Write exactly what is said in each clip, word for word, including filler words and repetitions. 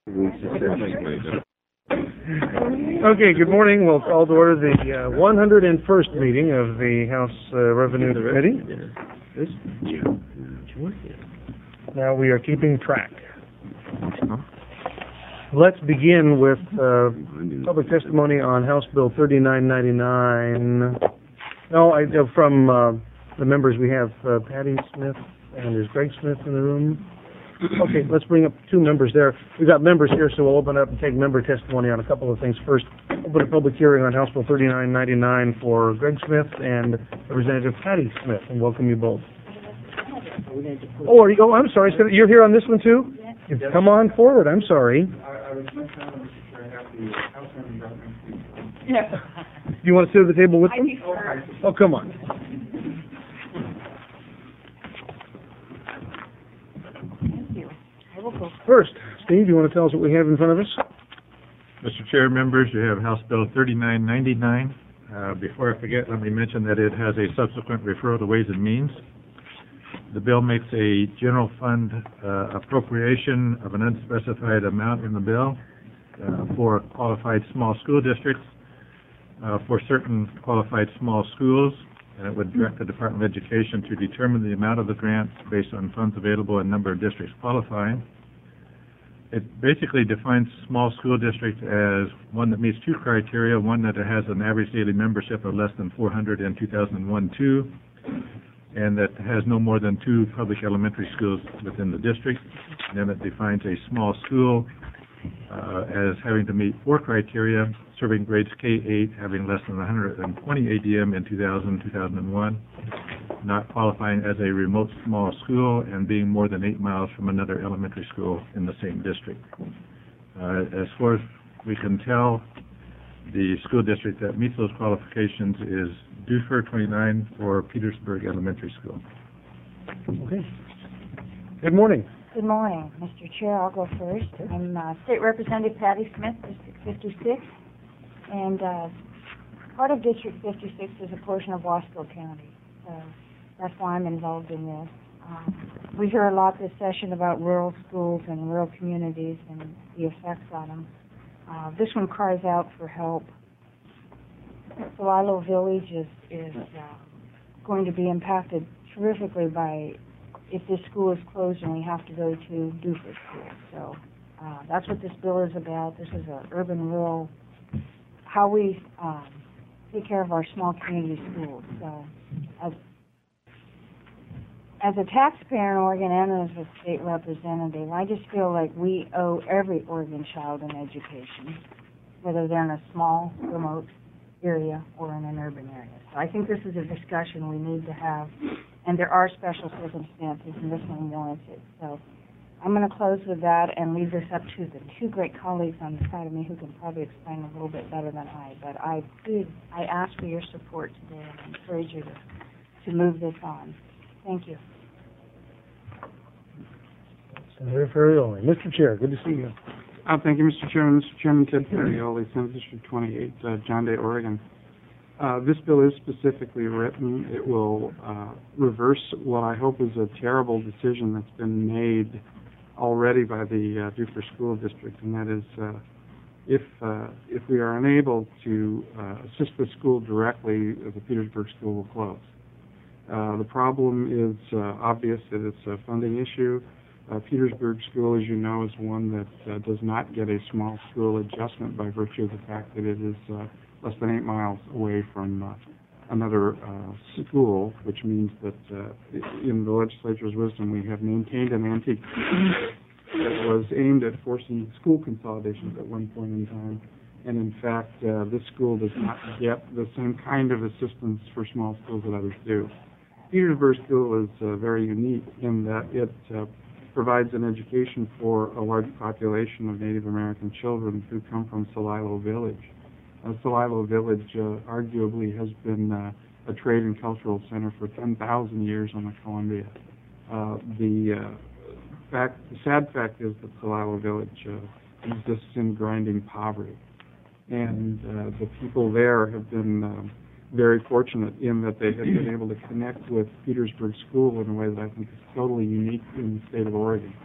Okay, good morning. We'll call to order the uh, one hundred first meeting of the House uh, Revenue Committee. Now we are keeping track. Let's begin with uh, public testimony on House Bill thirty-nine ninety-nine. No, I, uh, from uh, the members we have uh, Patty Smith and there's Greg Smith in the room. Okay, let's bring up two members there. We've got members here, so we'll open up and take member testimony on a couple of things. First, open a public hearing on House Bill thirty-nine ninety-nine for Greg Smith and Representative Patty Smith, and welcome you both. Oh, are you, oh, I'm sorry. You're here on this one too? Yes. Come on forward. I'm sorry. Yeah. You want to sit at the table with me? Oh, come on. First, Steve, you want to tell us what we have in front of us? Mister Chair, members, you have House Bill thirty-nine ninety-nine. Uh, before I forget, let me mention that it has a subsequent referral to Ways and Means. The bill makes a general fund uh, appropriation of an unspecified amount in the bill uh, for qualified small school districts uh, for certain qualified small schools, and it would direct the Department of Education to determine the amount of the grants based on funds available and number of districts qualifying. It basically defines small school district as one that meets two criteria: one that has an average daily membership of less than four hundred in two thousand one two, and that has no more than two public elementary schools within the district. And then it defines a small school uh, as having to meet four criteria: serving grades K eight, having less than one hundred twenty A D M in two thousand, two thousand one, not qualifying as a remote small school, and being more than eight miles from another elementary school in the same district. Uh, as far as we can tell, the school district that meets those qualifications is Dufur twenty-nine for Petersburg Elementary School. Okay. Good morning. Good morning, Mister Chair. I'll go first. I'm uh, State Representative Patty Smith, District fifty-six, and uh, part of District fifty-six is a portion of Wasco County. So that's why I'm involved in this. Um, we hear a lot this session about rural schools and rural communities and the effects on them. Uh, this one cries out for help. Celilo Village is, is uh, going to be impacted terrifically by if this school is closed and we have to go to Dufur School. So uh, that's what this bill is about. This is an urban-rural, how we um, take care of our small community schools. So as, as a taxpayer in Oregon and as a state representative, I just feel like we owe every Oregon child an education, whether they're in a small, remote area or in an urban area. So I think this is a discussion we need to have, and there are special circumstances, and this one warrants it. So I'm going to close with that and leave this up to the two great colleagues on the side of me who can probably explain a little bit better than I. But I did, I ask for your support today and encourage you to, to move this on. Thank you. Senator Ferrioli. Mister Chair, good to see you. Uh, thank you, Mister Chairman. Mister Chairman, Ted Ferrioli, Senate District twenty-eight, uh, John Day, Oregon. Uh, this bill is specifically written. It will uh, reverse what I hope is a terrible decision that's been made already by the uh, Dufur School District, and that is uh, if uh, if we are unable to uh, assist the school directly, the Petersburg School will close. Uh, the problem is uh, obvious that it's a funding issue. Uh, Petersburg School, as you know, is one that uh, does not get a small school adjustment by virtue of the fact that it is uh, less than eight miles away from uh, another uh, school, which means that uh, in the legislature's wisdom we have maintained an antique that was aimed at forcing school consolidations at one point in time. And in fact, uh, this school does not get the same kind of assistance for small schools that others do. Petersburg School is uh, very unique in that it uh, provides an education for a large population of Native American children who come from Celilo Village. Uh, Celilo Village uh, arguably has been uh, a trade and cultural center for ten thousand years on the Columbia. Uh, the, uh, fact, the sad fact is that Celilo Village uh, exists in grinding poverty. And uh, the people there have been uh, very fortunate in that they have been able to connect with Petersburg School in a way that I think is totally unique in the state of Oregon.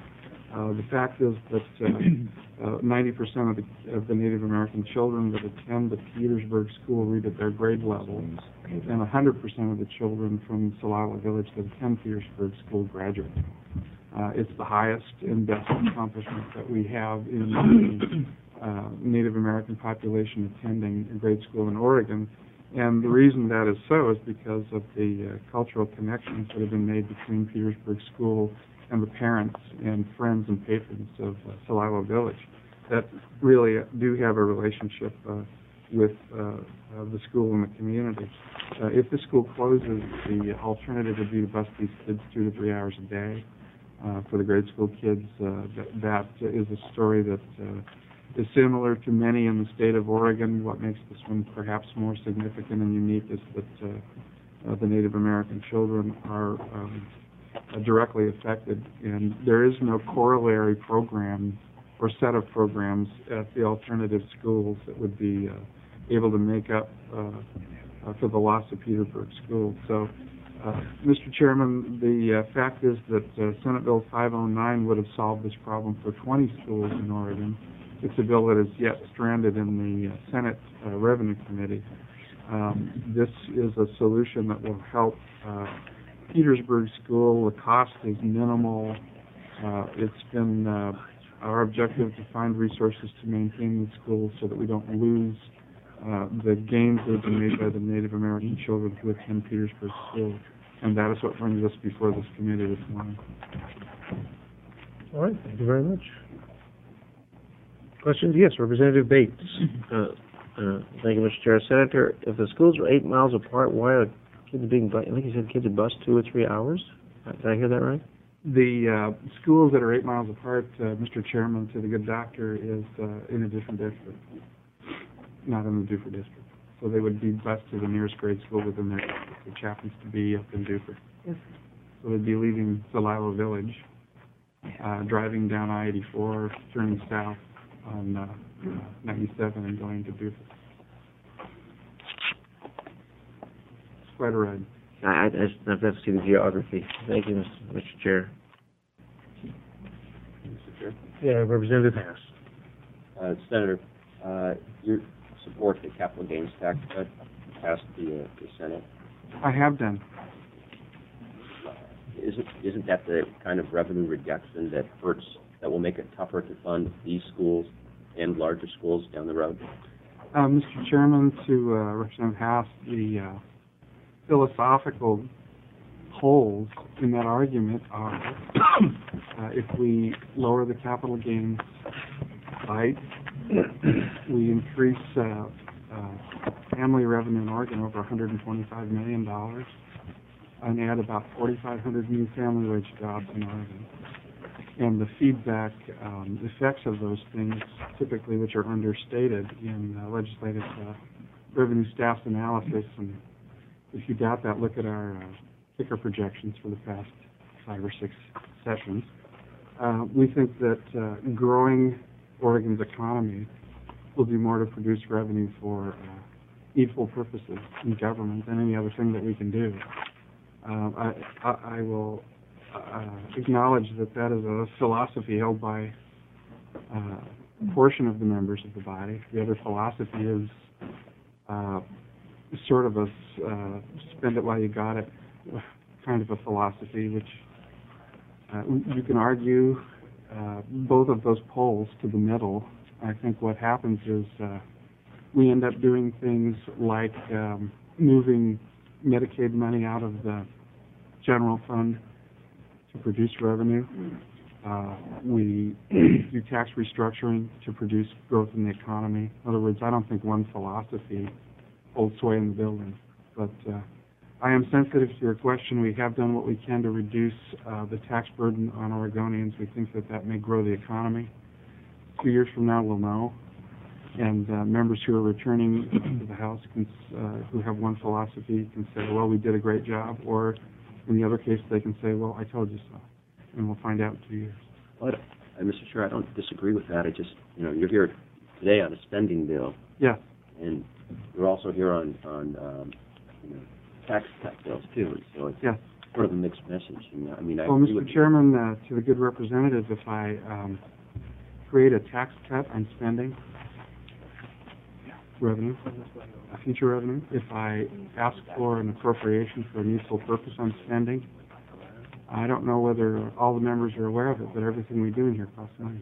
Uh, the fact is that uh, uh, ninety percent of the, of the Native American children that attend the Petersburg school read at their grade level, and one hundred percent of the children from Celilo Village that attend Petersburg school graduate. Uh, it's the highest and best accomplishment that we have in the uh, Native American population attending a grade school in Oregon. And the reason that is so is because of the uh, cultural connections that have been made between Petersburg School and the parents and friends and patrons of uh, Celilo Village that really do have a relationship uh, with uh, uh, the school and the community. Uh, if the school closes, the alternative would be to bus these kids two to three hours a day. Uh, for the grade school kids, uh, that, that is a story that uh, is similar to many in the state of Oregon. What makes this one perhaps more significant and unique is that uh, uh, the Native American children are um, uh, directly affected, and there is no corollary program or set of programs at the alternative schools that would be uh, able to make up uh, uh, for the loss of Petersburg School. So, uh, Mister Chairman, the uh, fact is that uh, Senate Bill five oh nine would have solved this problem for twenty schools in Oregon. It's a bill that is yet stranded in the uh, Senate uh, Revenue Committee. Um, this is a solution that will help uh, Petersburg School. The cost is minimal. Uh, it's been uh, our objective to find resources to maintain the school so that we don't lose uh, the gains that have been made by the Native American children who attend Petersburg School. And that is what brings us before this committee this morning. All right, thank you very much. Questions? Yes, Representative Bates. Uh, uh, thank you, Mister Chair. Senator, if the schools are eight miles apart, why are kids being, bu- I think you said kids are bused two or three hours? Did I hear that right? The uh, schools that are eight miles apart, uh, Mister Chairman, to the good doctor, is uh, in a different district, not in the Duford district. So they would be bused to the nearest grade school within their district, which happens to be up in Duford. Yes. So they'd be leaving Celilo Village, uh, driving down I eighty-four, turning south on uh, uh, ninety-seven and going to Duford. It's quite a ride. I, I, I just have to see the geography. Thank you, Mister Chair. Mister Chair. Yeah, Representative Haas. Uh, Senator, uh, you support the capital gains tax cut passed the, uh, the Senate. I have done. Isn't isn't that the kind of revenue reduction that hurts, that will make it tougher to fund these schools and larger schools down the road? Uh, Mister Chairman, to uh, Representative Haas, the uh, philosophical holes in that argument are uh, if we lower the capital gains rate, we increase uh, uh, family revenue in Oregon over one hundred twenty-five million dollars and add about forty-five hundred new family wage jobs in Oregon. And the feedback um, effects of those things, typically which are understated in uh, legislative uh, revenue staff's analysis, and if you doubt that, look at our uh, ticker projections for the past five or six sessions. Uh, we think that uh, growing Oregon's economy will do more to produce revenue for uh, needful purposes in government than any other thing that we can do. Uh, I, I, I will uh, acknowledge that that is a philosophy held by uh, a portion of the members of the body. The other philosophy is uh, sort of a uh, spend it while you got it kind of a philosophy, which uh, you can argue uh, both of those poles to the middle. I think what happens is uh, we end up doing things like um, moving Medicaid money out of the general fund to produce revenue. Uh, we do tax restructuring to produce growth in the economy. In other words, I don't think one philosophy holds sway in the building. But uh, I am sensitive to your question. We have done what we can to reduce uh, the tax burden on Oregonians. We think that that may grow the economy. Two years from now, we'll know. And uh, members who are returning to the House can, uh, who have one philosophy can say, well, we did a great job. Or in the other case, they can say, well, I told you so. And we'll find out in two years. But, uh, Mister Chair, I don't disagree with that. I just, you know, you're here today on a spending bill. Yes. And you're also here on, on um, you know, tax cut bills, too. And so it's, Yes. sort of a mixed message. You know, I mean, I Well, agree Mister with you. Chairman, uh, to the good representative, if I um, create a tax cut on spending revenue, a future revenue, if I ask for an appropriation for a useful purpose on spending, I don't know whether all the members are aware of it, but everything we do in here costs money.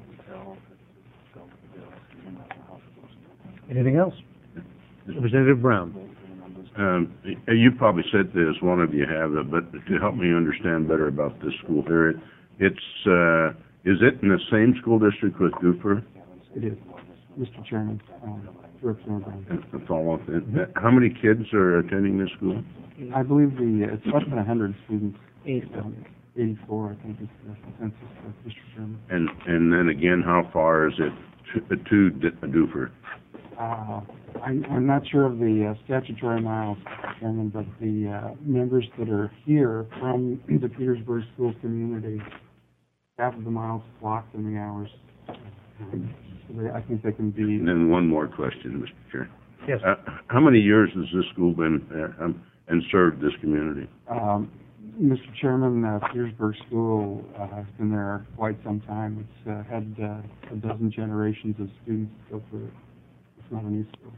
Anything else? Representative Brown. Um, you probably said this, one of you have it, but to help me understand better about this school here, it, it's, uh, is it in the same school district with Gopher? It is, Mister Chairman, um, Representative Brown. To follow up, uh, how many kids are attending this school? I believe the, it's less than a hundred students. Eight. Um, Eighty-four, I think is the census, uh, Mister Chairman. And, and then again, how far is it to, to D- Gopher? Uh, I'm, I'm not sure of the uh, statutory miles, Mister Chairman, but the uh, members that are here from the Petersburg school community, half of the miles blocked in the hours. Um, so they, I think they can be. And then one more question, Mister Chair. Yes. Uh, how many years has this school been, uh, um, and served this community? Um, Mister Chairman, uh, Petersburg School uh, has been there quite some time. It's uh, had uh, a dozen generations of students go through it. It's not a new school.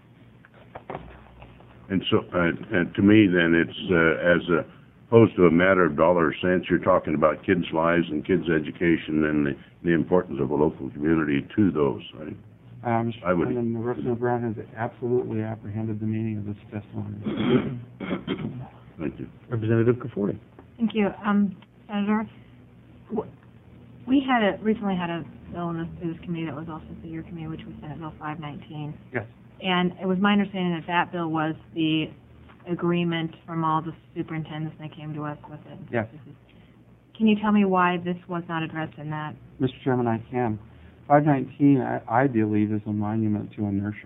And so, uh, and to me, then, it's, uh, as a, opposed to a matter of dollar or cents, you're talking about kids' lives and kids' education and the, the importance of a local community to those, right? Uh, Mister I would- Chairman, Representative Brown has absolutely apprehended the meaning of this testimony. Thank you. Representative Conforti. Thank you. Um, Senator, w- we had a, recently had a bill in this, through this committee that was also through your committee, which was Senate Bill five nineteen. Yes. And it was my understanding that that bill was the agreement from all the superintendents, and they came to us with it. Yes. Can you tell me why this was not addressed in that? Mister Chairman, I can. five nineteen, I, I believe, is a monument to inertia.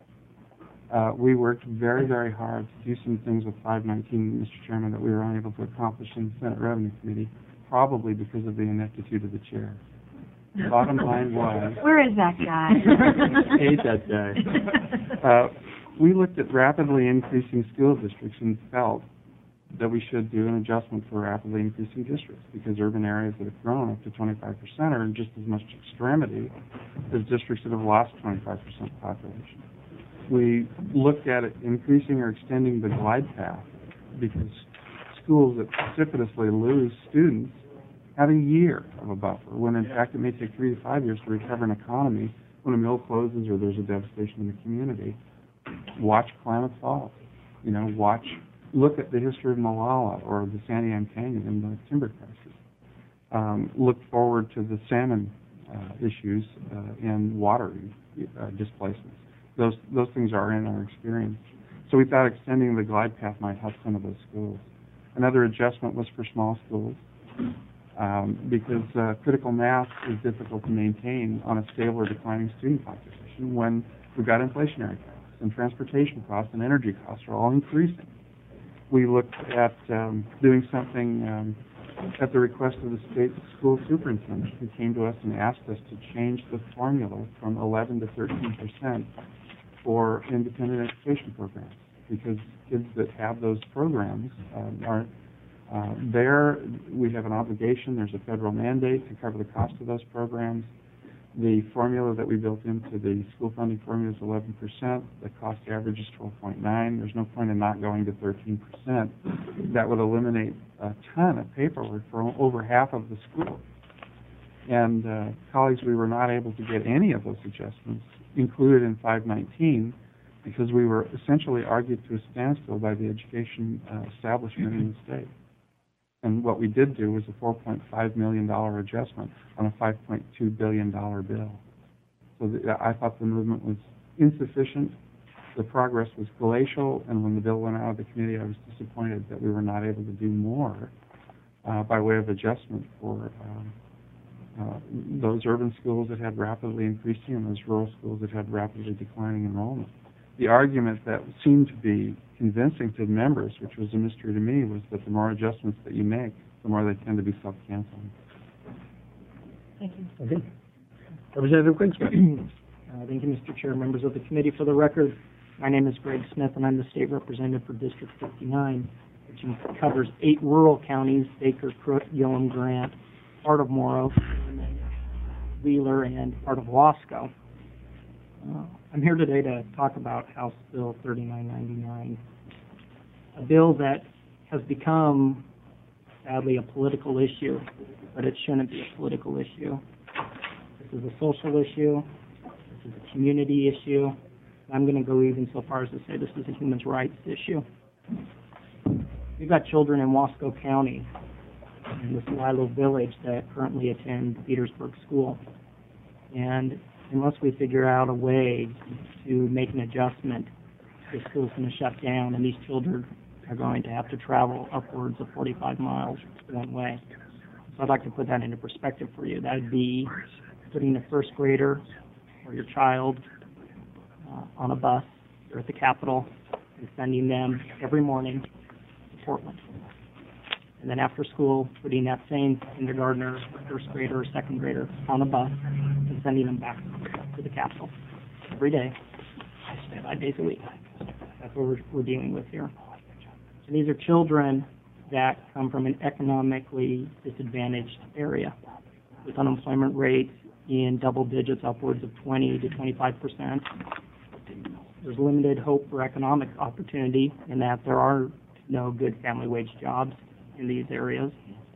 Uh, we worked very, very hard to do some things with five nineteen, Mister Chairman, that we were unable to accomplish in the Senate Revenue Committee, probably because of the ineptitude of the chair. The bottom line was... Where is that guy? Hate that guy. Uh, we looked at rapidly increasing school districts and felt that we should do an adjustment for rapidly increasing districts, because urban areas that have grown up to twenty-five percent are in just as much extremity as districts that have lost twenty-five percent population. We looked at it increasing or extending the glide path, because schools that precipitously lose students have a year of a buffer, when in fact it may take three to five years to recover an economy when a mill closes or there's a devastation in the community. Watch Klamath Falls. You know, watch, look at the history of Malala or the Santiam Canyon and the timber crisis. Um, look forward to the salmon uh, issues uh, and water uh, displacements. Those those things are in our experience. So we thought extending the glide path might help some of those schools. Another adjustment was for small schools, um, because uh, critical mass is difficult to maintain on a stable or declining student population when we've got inflationary costs and transportation costs and energy costs are all increasing. We looked at um, doing something um, at the request of the state school superintendent, who came to us and asked us to change the formula from eleven to thirteen percent for independent education programs, because kids that have those programs um, are uh, there. We have an obligation. There's a federal mandate to cover the cost of those programs. The formula that we built into the school funding formula is eleven percent. The cost average is twelve point nine. There's no point in not going to thirteen percent. That would eliminate a ton of paperwork for over half of the schools. And uh, colleagues, we were not able to get any of those adjustments included in five nineteen because we were essentially argued to a standstill by the education uh, establishment in the state. And what we did do was a four point five million dollars adjustment on a five point two billion dollars bill. So the, I thought the movement was insufficient. The progress was glacial, and when the bill went out of the committee, I was disappointed that we were not able to do more uh, by way of adjustment for um, uh, those urban schools that had rapidly increasing and those rural schools that had rapidly declining enrollment. The argument that seemed to be convincing to members, which was a mystery to me, was that the more adjustments that you make, the more they tend to be self-canceling. Thank you. Okay. Representative Grigsby. Uh, thank you, Mister Chair, members of the committee. For the record, my name is Greg Smith, and I'm the state representative for District fifty-nine. which covers eight rural counties, Baker, Crook, Gillum, Grant, part of Morrow, Wheeler, and part of Wasco. Uh, I'm here today to talk about House Bill thirty-nine ninety-nine, a bill that has become, sadly, a political issue, but it shouldn't be a political issue. This is a social issue. This is a community issue. I'm going to go even so far as to say this is a human rights issue. We've got children in Wasco County, in this Lilo village, that currently attend Petersburg School. And unless we figure out a way to make an adjustment, the school's going to shut down, and these children are going to have to travel upwards of forty-five miles one way. So I'd like to put that into perspective for you. That would be putting a first grader or your child uh, on a bus here at the Capitol and sending them every morning to Portland. And then after school, putting that same kindergartner, first grader, or second grader on a bus and sending them back to the Capitol every day, five days a week. That's what we're, we're dealing with here. And these are children that come from an economically disadvantaged area with unemployment rates in double digits, upwards of twenty to twenty-five percent. There's limited hope for economic opportunity in that there are no good family wage jobs in these areas.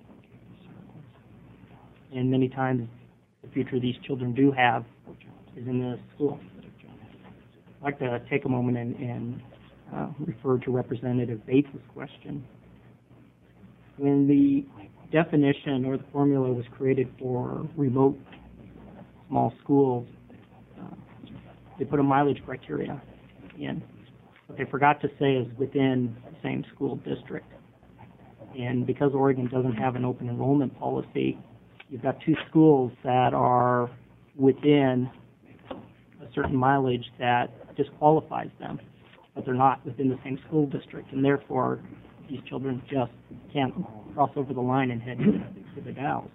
And many times the future these children do have is in the school. I'd like to take a moment and, and uh, refer to Representative Bates' question. When the definition or the formula was created for remote small schools, uh, they put a mileage criteria in. What they forgot to say is within the same school district. And because Oregon doesn't have an open enrollment policy, you've got two schools that are within a certain mileage that disqualifies them, but they're not within the same school district, and therefore these children just can't cross over the line and head to the Dalles.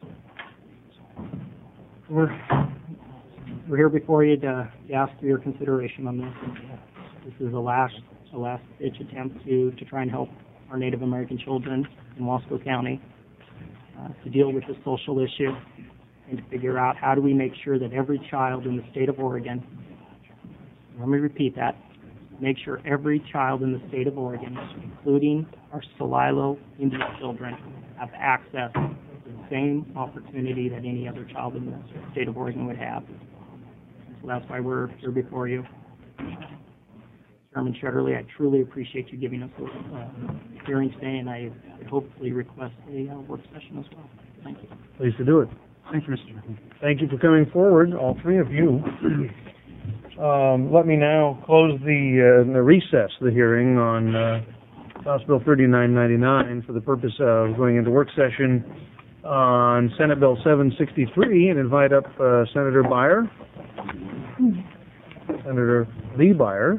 We're, we're here before you to, to ask for your consideration on this. This is a last, a last-ditch attempt to, to try and help our Native American children in Wasco County uh, to deal with this social issue and to figure out how do we make sure that every child in the state of Oregon, let me repeat that, make sure every child in the state of Oregon, including our Solilo Indian children, have access to the same opportunity that any other child in the state of Oregon would have. So that's why we're here before you. Chairman Shetterly, I truly appreciate you giving us a uh, hearing today, and I hopefully request a uh, work session as well. Thank you. Pleased to do it. Thank you, Mister Chairman. Thank you for coming forward, all three of you. Um, let me now close the, uh, the recess, the hearing on uh, House Bill thirty-nine ninety-nine for the purpose of going into work session on Senate Bill seven sixty-three and invite up uh, Senator Beyer, Senator Lee Beyer.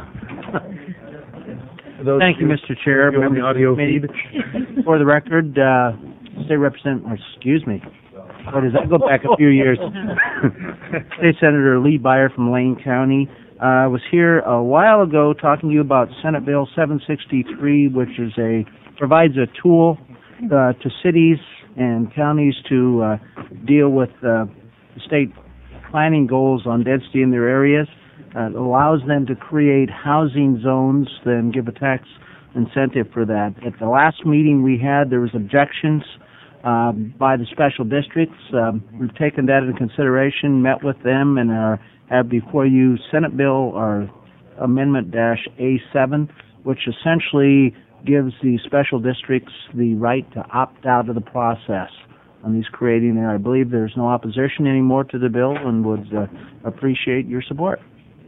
Thank you, Mister Chair. On the audio feed. For the record, uh, State Representative, or excuse me, what does that go back a few years? State Senator Lee Beyer from Lane County. I uh, was here a while ago talking to you about Senate Bill seven sixty-three, which is a provides a tool uh, to cities and counties to uh, deal with uh, state planning goals on density in their areas. Uh, it allows them to create housing zones, then give a tax incentive for that. At the last meeting we had, there was objections uh, by the special districts. Um, we've taken that into consideration, met with them, and are, have before you Senate Bill or Amendment dash A seven, which essentially gives the special districts the right to opt out of the process on these creating there. I believe there's no opposition anymore to the bill and would uh, appreciate your support.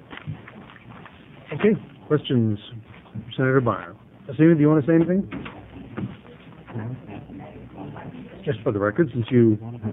Okay, questions? Senator Beyer. Asima, do you want to say anything? Just for the record, since you...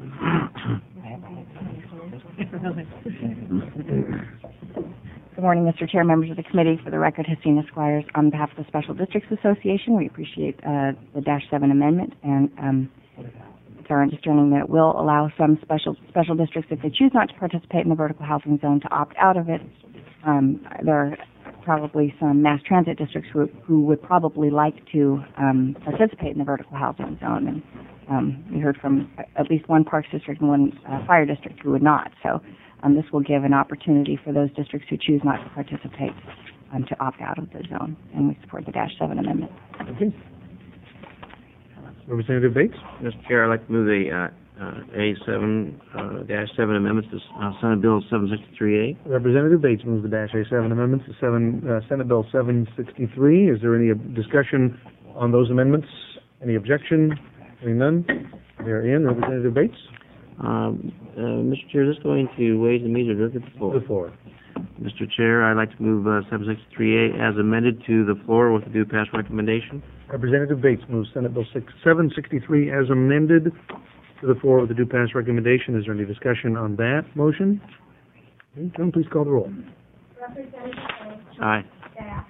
Good morning, Mister Chair, members of the committee. For the record, Hasina Squires on behalf of the Special Districts Association. We appreciate uh, the Dash seven amendment, and um, it's our understanding that it will allow some special special districts, if they choose not to participate in the vertical housing zone, to opt out of it. Um, there are probably some mass transit districts who, who would probably like to um, participate in the vertical housing zone. And um, we heard from at least one parks district and one uh, fire district who would not. So um, this will give an opportunity for those districts who choose not to participate um, to opt out of the zone. And we support the Dash seven amendment. Okay. Representative Bates? Mister Chair, I'd like to move the uh, uh, A seven, uh, dash seven amendments to uh, Senate Bill seven sixty-three A. Representative Bates moves the Dash A seven amendments to seven, uh, Senate Bill seven sixty-three. Is there any discussion on those amendments? Any objection? Hearing none, they're in. Representative Bates? Um, uh, Mister Chair, is this going to Ways and Means or directly to the floor? To the floor. Mister Chair, I'd like to move uh, seven sixty-three A as amended to the floor with a due pass recommendation. Representative Bates moves Senate Bill six, seven sixty-three as amended to the floor with a due pass recommendation. Is there any discussion on that motion? Okay, John, please call the roll. Representative Bates. Aye. Bass.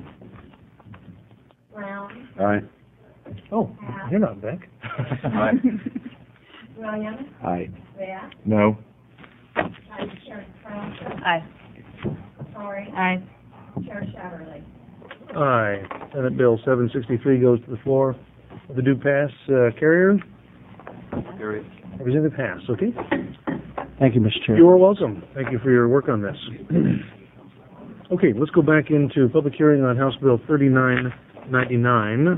Brown. Aye. Oh, you're not back. Aye. Williams. Aye. Bass. No. Vice Chair Cronster. Aye. Sorry. Aye. Chair Shetterly. Aye. Senate Bill seven sixty-three goes to the floor with a due pass. Uh, carrier? Carry. Representative Haas, okay? Thank you, Mister Chair. You're welcome. Thank you for your work on this. Okay, let's go back into public hearing on House Bill thirty-nine ninety-nine.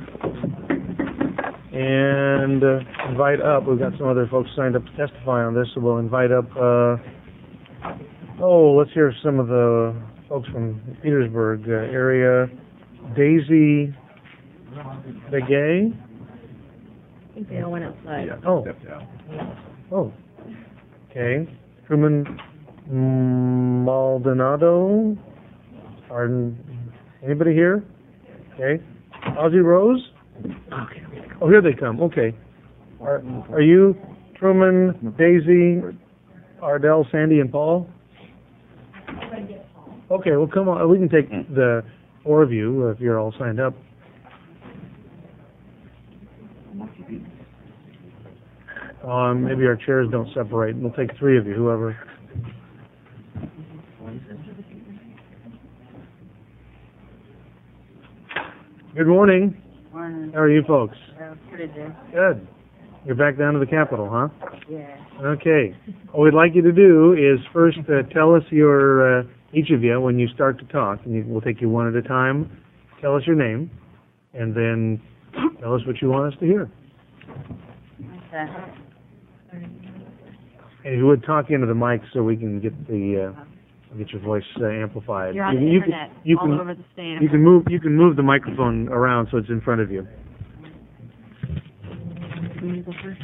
And uh, invite up, we've got some other folks signed up to testify on this, so we'll invite up, uh, oh, let's hear some of the folks from Petersburg uh, area. Daisy Begay? I think they all went outside. Yeah, Oh. stepped out. Oh, okay. Truman Maldonado? Pardon, anybody here? Okay. Ozzie Rose? Okay. Oh, here they come, okay. Are, are you Truman, Daisy, Ardell, Sandy, and Paul? Okay, well, come on, we can take the four of you if you're all signed up. Um, maybe our chairs don't separate. We'll take three of you, whoever. Good morning. Morning. How are you folks? Uh, pretty good. Good. You're back down to the Capitol, huh? Yeah. Okay. What we'd like you to do is first uh, tell us your, uh, each of you, when you start to talk, and you, we'll take you one at a time, tell us your name, and then tell us what you want us to hear. Okay. And if you would talk into the mic so we can get the, uh, get your voice uh, amplified. You're on the you, you internet, can, you all can, over the state. You can move, you can move the microphone around so it's in front of you. Can you go first?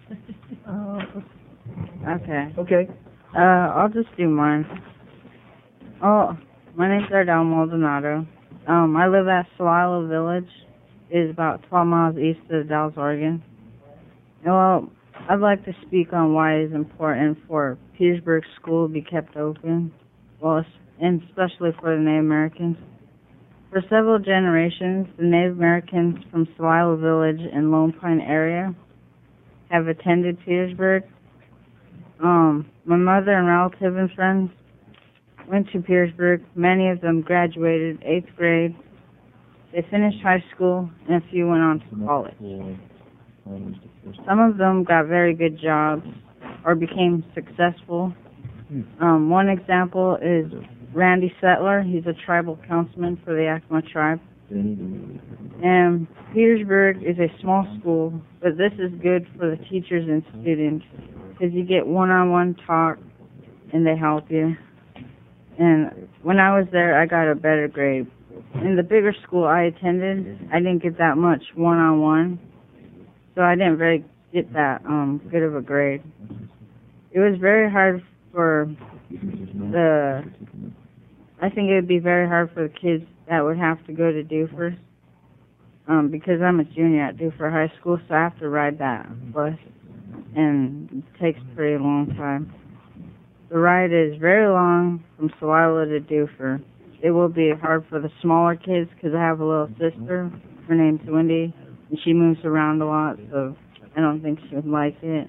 Okay. Okay. Uh, I'll just do mine. Oh, my name's Ardell Maldonado. Um, I live at Celilo Village. It's about twelve miles east of Dallas, Oregon. Well, I'd like to speak on why it's important for Petersburg School to be kept open, well, and especially for the Native Americans. For several generations, the Native Americans from Celilo Village and Lone Pine area have attended Petersburg. Um, my mother and relatives and friends went to Petersburg. Many of them graduated eighth grade. They finished high school, and a few went on to college. Some of them got very good jobs or became successful. Um, one example is Randy Settler. He's a tribal councilman for the Yakima tribe. And Petersburg is a small school, but this is good for the teachers and students because you get one-on-one talk and they help you. And when I was there, I got a better grade. In the bigger school I attended, I didn't get that much one-on-one, so I didn't really get that um, good of a grade. It was very hard for the, I think it would be very hard for the kids that would have to go to Dufur, um, because I'm a junior at Dufur High School, so I have to ride that bus, and it takes a pretty long time. The ride is very long from Celilo to Dufur. It will be hard for the smaller kids because I have a little sister. Her name's Wendy, and she moves around a lot, so I don't think she would like it.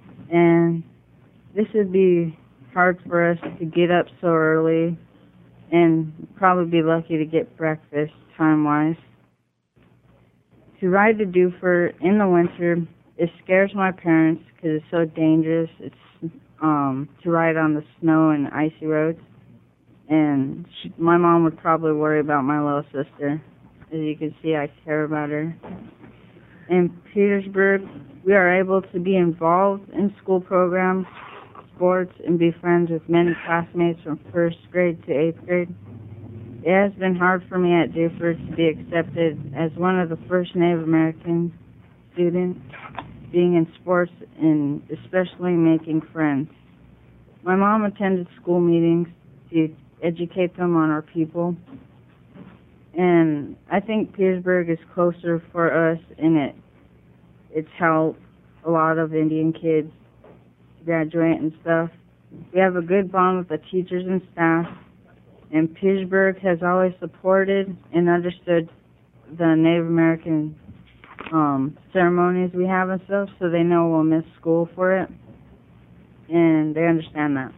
And this would be hard for us to get up so early and probably be lucky to get breakfast time-wise. To ride the Doofer in the winter, it scares my parents because it's so dangerous. It's um, to ride on the snow and icy roads. And she, my mom would probably worry about my little sister. As you can see, I care about her. In Petersburg, we are able to be involved in school programs, sports, and be friends with many classmates from first grade to eighth grade. It has been hard for me at Doofer to be accepted as one of the first Native American students, being in sports and especially making friends. My mom attended school meetings to educate them on our people, and I think Petersburg is closer for us, and it it's helped a lot of Indian kids graduate and stuff. We have a good bond with the teachers and staff, and Petersburg has always supported and understood the Native American um, ceremonies we have and stuff, so they know we'll miss school for it, and they understand that.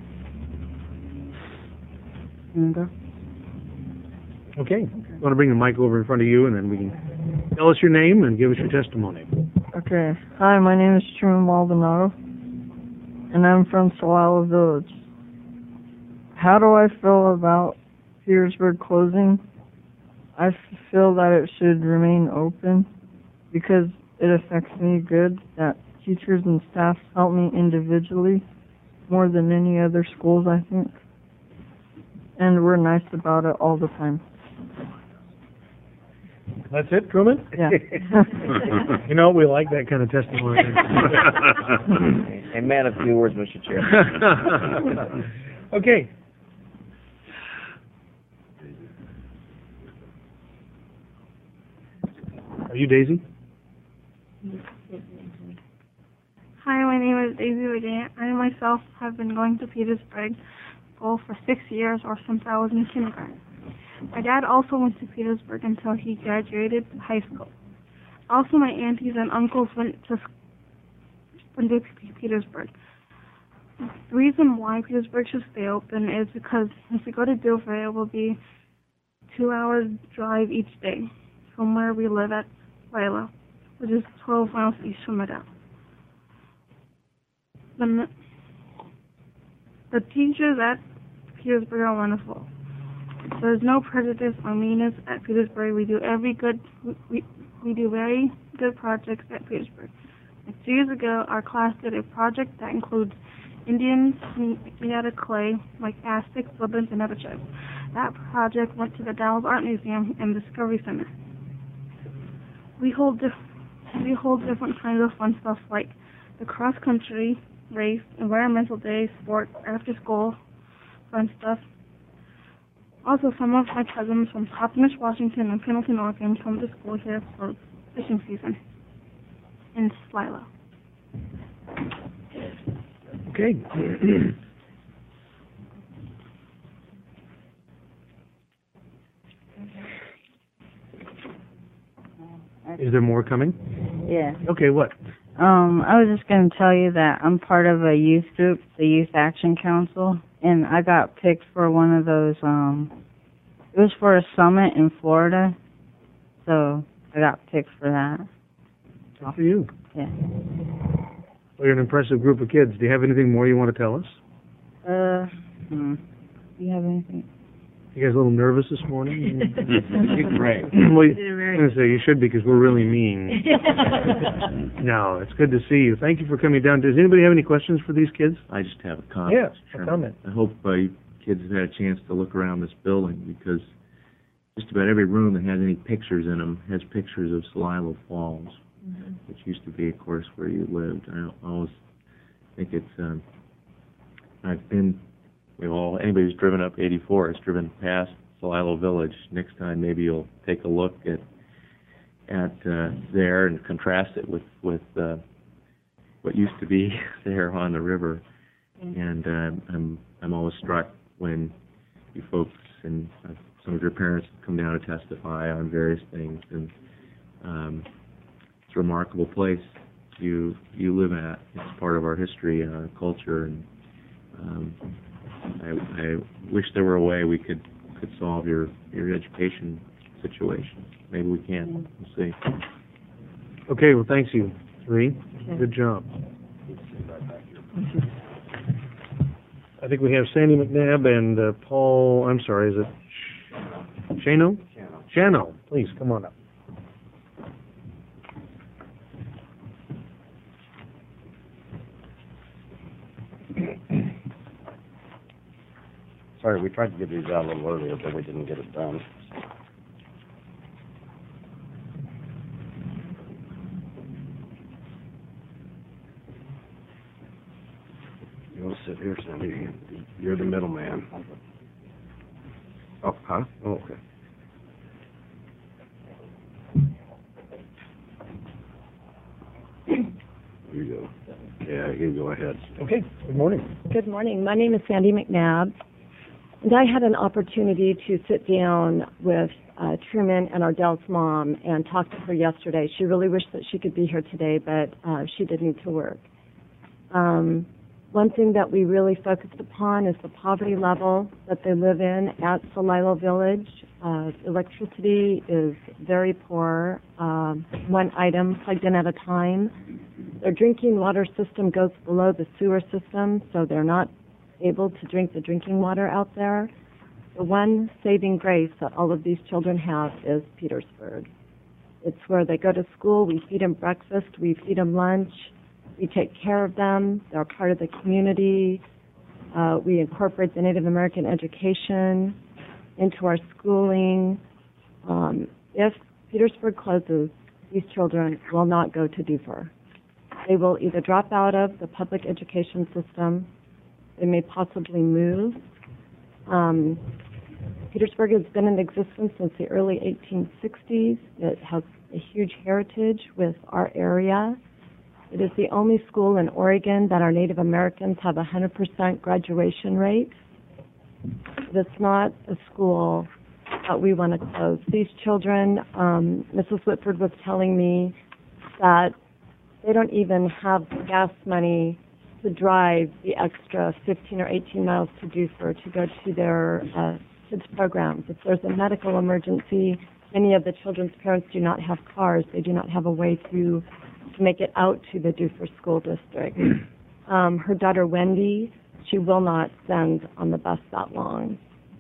You go? Okay. I want to bring the mic over in front of you, and then we can tell us your name and give us your testimony. Okay. Hi, my name is Truman Maldonado, and I'm from Salala Village. How do I feel about Petersburg closing? I feel that it should remain open because it affects me good that teachers and staff help me individually more than any other schools, I think. And we're nice about it all the time. That's it, Truman? Yeah. You know, we like that kind of testimony. A man of few words, Mister Chair. Okay. Are you Daisy? Hi, my name is Daisy Leggett. I myself have been going to Petersburg School for six years or since I was in kindergarten. My dad also went to Petersburg until he graduated high school. Also, my aunties and uncles went to went to Petersburg. The reason why Petersburg should stay open is because if we go to Dover, it will be two hours drive each day from where we live at Lila, which is twelve miles east from Medell. The, the teachers at Petersburg are wonderful. There's no prejudice or meanness at Petersburg. We do every good, we, we do very good projects at Petersburg. Like two years ago, our class did a project that includes Indians made out of clay, like Aztecs, Woodlands, and other tribes. That project went to the Dallas Art Museum and Discovery Center. We hold, dif we hold different kinds of fun stuff like the cross-country race, environmental day, sports, after-school, fun stuff. Also, some of my cousins from Toppenish, Washington, and Pendleton, Oregon come to school here for fishing season in Slilo. Okay. Is there more coming? Yeah. Okay, what? Um, I was just going to tell you that I'm part of a youth group, the Youth Action Council, and I got picked for one of those, um, it was for a summit in Florida, so I got picked for that. Good for you. Yeah. Well, you're an impressive group of kids. Do you have anything more you want to tell us? Uh, hmm. Do you have anything? You guys a little nervous this morning? Great. Well, I was going to say, you should be, because we're really mean. No, it's good to see you. Thank you for coming down. Does anybody have any questions for these kids? I just have a comment. Yeah, Sure. a comment. I hope uh, you kids have had a chance to look around this building, because just about every room that has any pictures in them has pictures of Celilo Falls, mm-hmm. which used to be, of course, where you lived. I always think it's, um, I've been, we've all, anybody who's driven up eighty-four has driven past Celilo Village. Next time, maybe you'll take a look at at uh, there and contrast it with with uh, what used to be there on the river. Mm-hmm. And uh, I'm I'm always struck when you folks and uh, some of your parents come down to testify on various things, and um, it's a remarkable place you you live at. It's part of our history and our culture, and um, I, I wish there were a way we could, could solve your, your education situation. Maybe we can, we'll see. Okay, well, thanks you three. Good job. I think we have Sandy McNabb and uh, Paul, I'm sorry, is it Shano? Shano. Shano, please, come on up. Sorry, we tried to get these out a little earlier, but we didn't get it done. You'll sit here, Sandy. You're the middleman. Oh, huh? Oh, okay. Here you go. Yeah, you can go ahead. Okay, good morning. Good morning. My name is Sandy McNabb, and I had an opportunity to sit down with uh, Truman and Ardell's mom and talk to her yesterday. She really wished that she could be here today, but uh, she did need to work. Um, one thing that we really focused upon is the poverty level that they live in at Celilo Village. Uh, electricity is very poor, um, one item plugged in at a time. Their drinking water system goes below the sewer system, so they're not able to drink the drinking water out there. The one saving grace that all of these children have is Petersburg. It's where they go to school. We feed them breakfast. We feed them lunch. We take care of them. They're part of the community. Uh, we incorporate the Native American education into our schooling. Um, if Petersburg closes, these children will not go to Dufur. They will either drop out of the public education system. They may possibly move. Um, Petersburg has been in existence since the early eighteen sixties. It has a huge heritage with our area. It is the only school in Oregon that our Native Americans have a one hundred percent graduation rate. It's not a school that we want to close. These children, um, Missus Whitford was telling me that they don't even have gas money to drive the extra fifteen or eighteen miles to Dufur to go to their uh, kids' programs. If there's a medical emergency, many of the children's parents do not have cars. They do not have a way to, to make it out to the Dufur school district. Um, her daughter, Wendy, she will not send on the bus that long.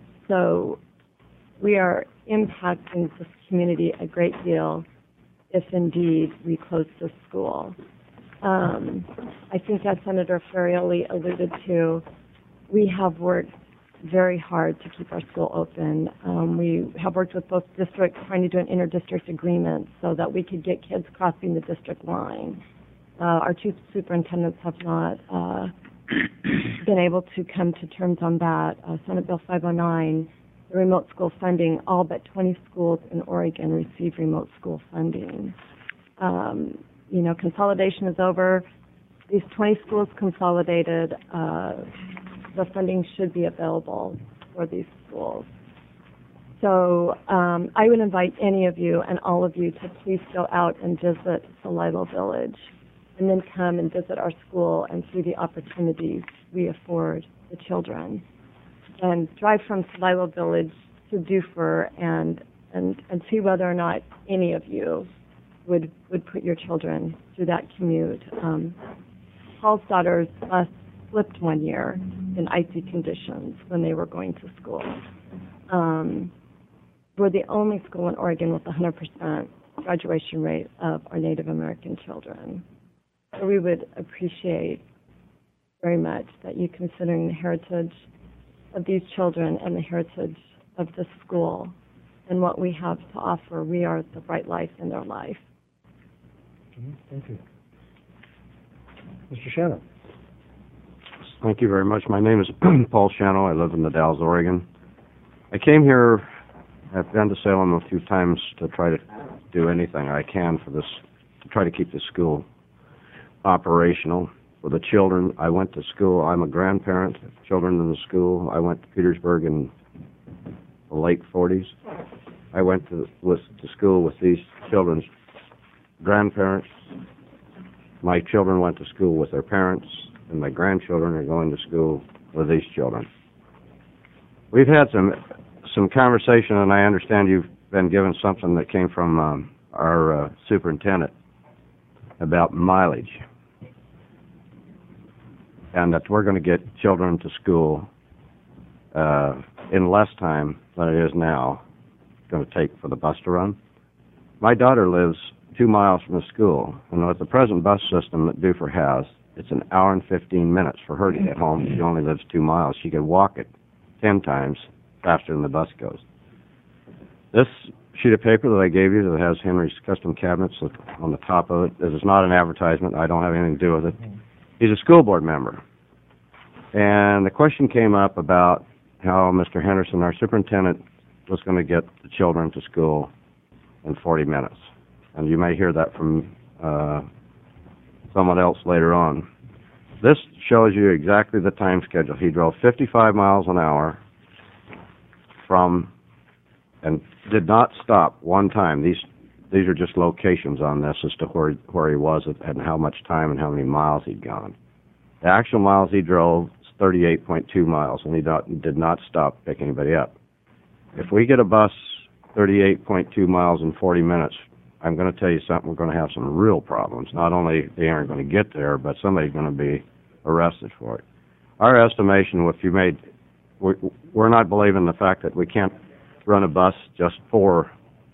So we are impacting this community a great deal if indeed we close the school. Um, I think as Senator Ferrioli alluded to, we have worked very hard to keep our school open. Um, we have worked with both districts trying to do an inter-district agreement so that we could get kids crossing the district line. Uh, our two superintendents have not uh, been able to come to terms on that. Uh, Senate Bill five oh nine, the remote school funding, all but twenty schools in Oregon receive remote school funding. Um, you know, consolidation is over. These twenty schools consolidated, uh, the funding should be available for these schools. So um, I would invite any of you and all of you to please go out and visit Celilo Village and then come and visit our school and see the opportunities we afford the children. And drive from Celilo Village to Dufur and, and, and see whether or not any of you would, would put your children through that commute. Um, Paul's daughter's bus slipped one year in icy conditions when they were going to school. Um, we're the only school in Oregon with a one hundred percent graduation rate of our Native American children. So we would appreciate very much that you considering the heritage of these children and the heritage of the school and what we have to offer. We are the bright light in their life. Thank you. Mister Shannon. Thank you very much. My name is Paul Shano. I live in the Dalles, Oregon. I came here, I've been to Salem a few times to try to do anything I can for this, to try to keep the school operational. For the children, I went to school, I'm a grandparent, children in the school. I went to Petersburg in the late forties. I went to, with, to school with these children's grandparents. My children went to school with their parents, and my grandchildren are going to school with these children. we've had some, some conversation, and I understand you've been given something that came from, um, our, uh, superintendent about mileage. And that we're gonna get children to school, uh, in less time than it is now, gonna take for the bus to run. My daughter lives two miles from the school, and with the present bus system that Duffer has, it's an hour and fifteen minutes for her to get home. She only lives two miles. She could walk it ten times faster than the bus goes. This sheet of paper that I gave you that has Henry's custom cabinets on the top of it, this is not an advertisement. I don't have anything to do with it. He's a school board member. And the question came up about how Mister Henderson, our superintendent, was going to get the children to school in forty minutes. And you may hear that from uh, someone else later on. This shows you exactly the time schedule. He drove fifty-five miles an hour from, and did not stop one time. These these are just locations on this as to where where he was and how much time and how many miles he'd gone. The actual miles he drove is thirty-eight point two miles, and he not, did not stop to pick anybody up. If we get a bus thirty-eight point two miles in forty minutes, I'm going to tell you something, we're going to have some real problems. Not only they aren't going to get there, but somebody's going to be arrested for it. Our estimation, if you made, we're not believing the fact that we can't run a bus just for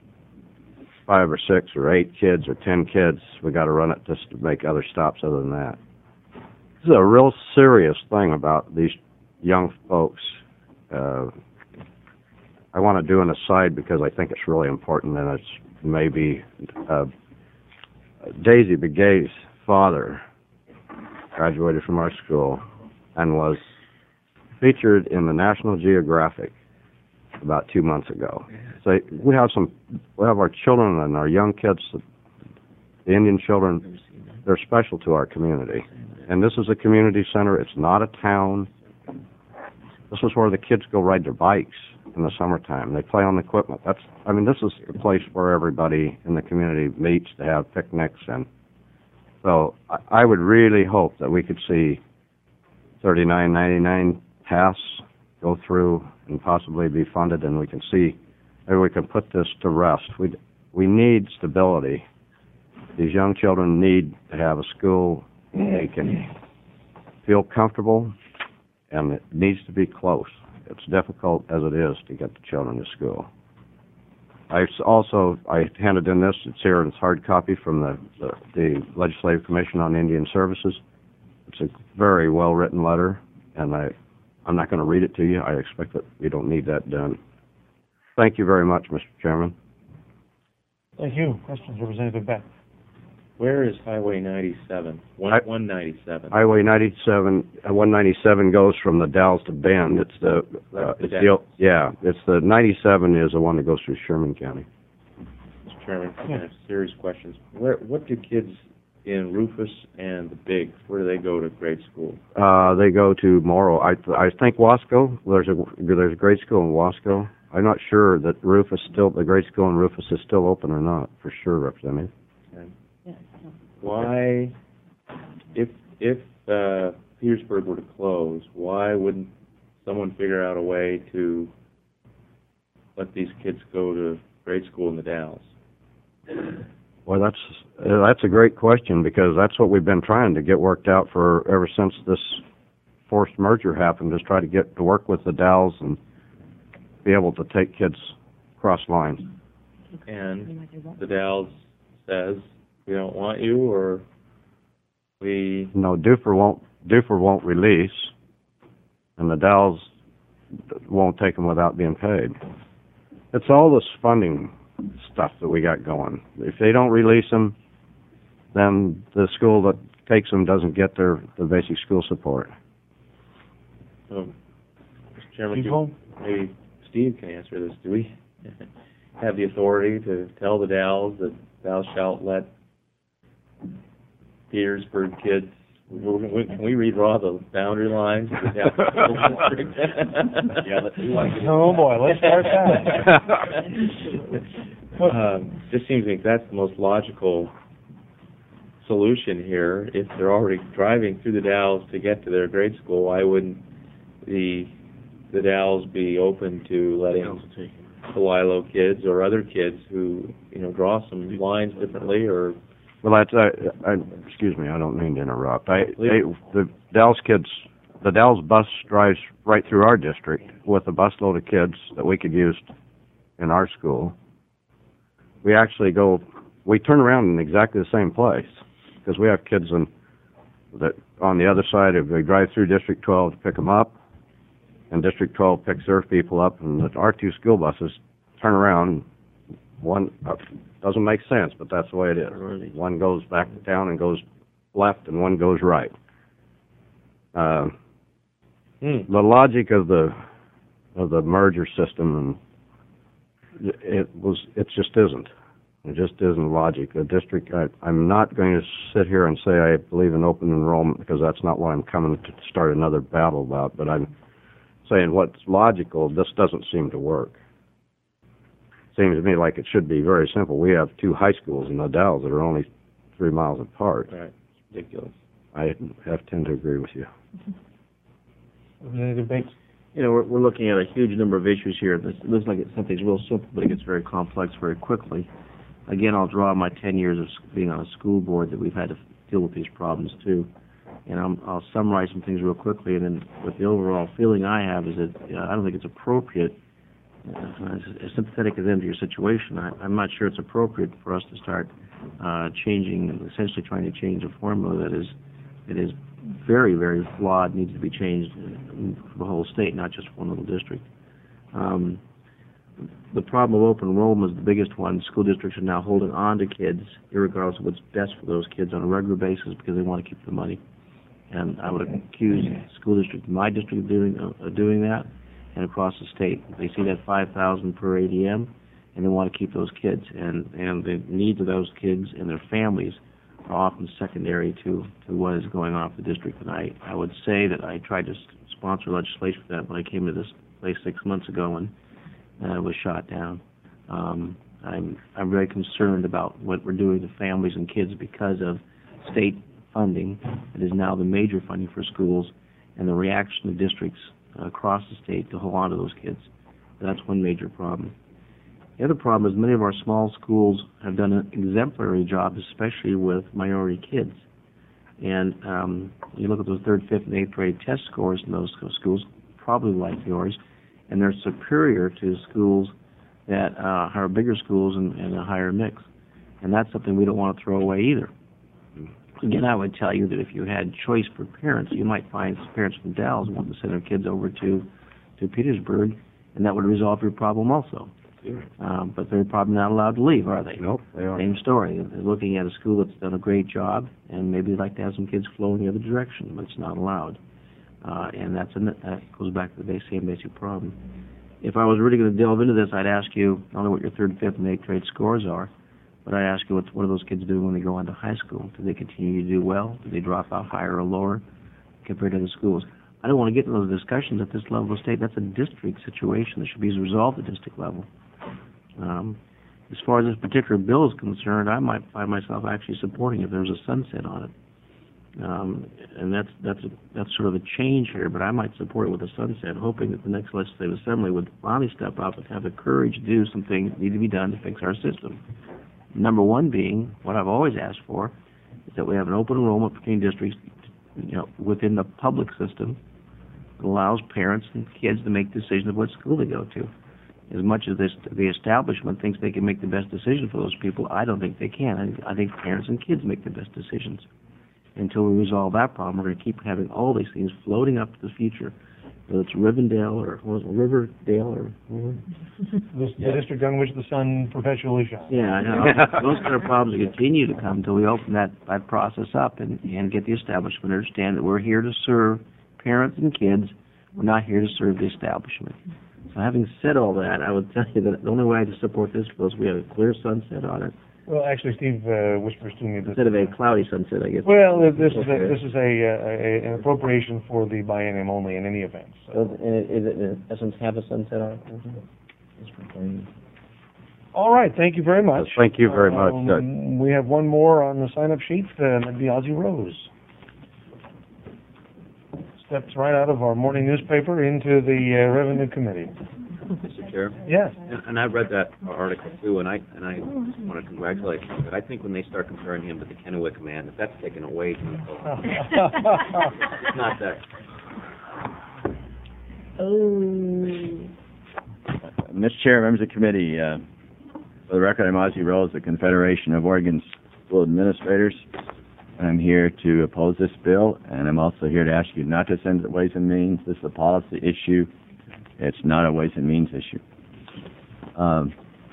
five or six or eight kids or ten kids. We got to run it just to make other stops other than that. This is a real serious thing about these young folks. Uh, I want to do an aside because I think it's really important, and it's maybe uh, Daisy Begay's father graduated from our school and was featured in the National Geographic about two months ago. So we have some, we have our children and our young kids, the Indian children, they're special to our community. And this is a community center. It's not a town. This is where the kids go ride their bikes in the summertime. They play on the equipment. That's, I mean, this is the place where everybody in the community meets to have picnics. And so I, I would really hope that we could see thirty-nine ninety-nine pass go through and possibly be funded, and we can see maybe we can put this to rest. We we need stability. These young children need to have a school they can feel comfortable, and it needs to be close. It's difficult as it is to get the children to school. I also, I handed in this, it's here in its hard copy from the, the, the Legislative Commission on Indian Services. It's a very well-written letter, and I, I'm not going to read it to you. I expect that we don't need that done. Thank you very much, Mister Chairman. Thank you. Questions, Representative Beck? Where is Highway ninety-seven? One, one ninety-seven. Highway ninety-seven, uh, one ninety-seven goes from the Dalles to Bend. It's the, uh, the it's the, yeah, it's the ninety-seven is the one that goes through Sherman County. Mister Chairman, I have serious questions. Where, what do kids in Rufus and the Big, where do they go to grade school? Uh, they go to Morrow. I, I think Wasco. There's a, there's a grade school in Wasco. I'm not sure that Rufus still, the grade school in Rufus is still open or not, for sure, Representative. Okay. Why, if if uh, Petersburg were to close, why wouldn't someone figure out a way to let these kids go to grade school in the Dalles? Well, that's uh, that's a great question, because that's what we've been trying to get worked out for ever since this forced merger happened, is try to get to work with the Dalles and be able to take kids cross lines. And the Dalles says, we don't want you, or we... No, Duffer won't, Duffer won't release, and the Dalles won't take them without being paid. It's all this funding stuff that we got going. If they don't release them, then the school that takes them doesn't get their the basic school support. So, Mister Chairman, do, maybe Steve can answer this. Do we have the authority to tell the Dalles that thou shalt let Petersburg kids, can we redraw the boundary lines of the Dalles School District? Yeah, let's do like it. Oh boy, let's start that. um, just seems like that's the most logical solution here. If they're already driving through the Dalles to get to their grade school, why wouldn't the the Dalles be open to letting Celilo kids or other kids who, you know, draw some lines differently or... Well, that's, I, I, excuse me, I don't mean to interrupt. I, they, the Dalles kids, the Dalles bus drives right through our district with a busload of kids that we could use in our school. We actually go, we turn around in exactly the same place because we have kids in, that on the other side of, they drive through District twelve to pick them up, and District twelve picks their people up, and the, our two school buses turn around. One uh, doesn't make sense, but that's the way it is. One goes back to town and goes left, and one goes right. Uh, hmm. The logic of the of the merger system, and it was it just isn't. It just isn't logic. The district. I, I'm not going to sit here and say I believe in open enrollment because that's not what I'm coming to start another battle about. But I'm saying what's logical. This doesn't seem to work. Seems to me like it should be very simple. We have two high schools in the Dalles that are only three miles apart. Right. Ridiculous. I have tend to agree with you. Any debates? You know, we're, we're looking at a huge number of issues here. This it looks like it's something's real simple, but it gets very complex very quickly. Again, I'll draw on my ten years of being on a school board that we've had to deal with these problems too. And I'm, I'll summarize some things real quickly, and then what the overall feeling I have is that you know, I don't think it's appropriate. Uh, as, as sympathetic as into your situation, I, I'm not sure it's appropriate for us to start uh, changing, essentially trying to change a formula that is that is very, very flawed, needs to be changed for the whole state, not just one little district. Um, the problem of open enrollment is the biggest one. School districts are now holding on to kids, irregardless of what's best for those kids on a regular basis, because they want to keep the money. And I would accuse school district, my district, of doing uh, doing that. And across the state, they see that five thousand per A D M, and they want to keep those kids. And and the needs of those kids and their families are often secondary to, to what is going on with the district. And I, I would say that I tried to sponsor legislation for that when I came to this place six months ago, and uh, was shot down. Um, I'm I'm very concerned about what we're doing to families and kids because of state funding that is now the major funding for schools, and the reaction of districts across the state to hold on to those kids. That's one major problem. The other problem is many of our small schools have done an exemplary job, especially with minority kids. And um, you look at those third, fifth, and eighth grade test scores in those schools, probably like yours, and they're superior to schools that uh, are bigger schools and, and a higher mix. And that's something we don't want to throw away either. Again, I would tell you that if you had choice for parents, you might find parents from Dalles wanting to send their kids over to, to Petersburg, and that would resolve your problem also. Um, but they're probably not allowed to leave, are they? Nope, they aren't. Same story. They're looking at a school that's done a great job, and maybe they'd like to have some kids flow in the other direction, but it's not allowed. Uh, and that's an, that goes back to the same basic problem. If I was really going to delve into this, I'd ask you not only what your third, fifth, and eighth grade scores are, but I ask you, what, what are those kids doing when they go on to high school? Do they continue to do well? Do they drop out higher or lower compared to other schools? I don't want to get into those discussions at this level of state. That's a district situation that should be resolved at district level. Um, as far as this particular bill is concerned, I might find myself actually supporting it if there's a sunset on it. Um, and that's that's a, that's sort of a change here, but I might support it with a sunset, hoping that the next legislative assembly would finally step up and have the courage to do some things that need to be done to fix our system. Number one being, what I've always asked for, is that we have an open enrollment between districts, you know, within the public system that allows parents and kids to make decisions of what school they go to. As much as this, the establishment thinks they can make the best decision for those people, I don't think they can. I, I think parents and kids make the best decisions. Until we resolve that problem, we're going to keep having all these things floating up to the future. Whether it's Rivendell or what was it, Riverdale or the, the district on which the sun perpetually shines. Yeah, I know. Those kind of problems continue to come until we open that, that process up and, and get the establishment to understand that we're here to serve parents and kids. We're not here to serve the establishment. So having said all that, I would tell you that the only way to support this bill is we have a clear sunset on it. Well, actually, Steve uh, whispers to me that instead of a cloudy sunset, I guess. Well, this is a, this is a, uh, a an appropriation for the biennium only in any event. So. So, and is it in essence have a sunset on it? All right, thank you very much. Thank you very much. Um, we have one more on the sign-up sheet, uh, and that'd be Ozzie Rose. steps right out of our morning newspaper into the uh, Revenue Committee. Mister Chair? Yes. And, and I read that article too, and I, and I want to congratulate him, but I think when they start comparing him to the Kennewick man, if that's taken away from the it's not that. Oh. Mister Chair, members of the committee, uh, for the record, I'm Ozzie Rose, the Confederation of Oregon School Administrators. I'm here to oppose this bill, and I'm also here to ask you not to send it to Ways and Means. This is a policy issue. It's not a Ways and Means issue. Um,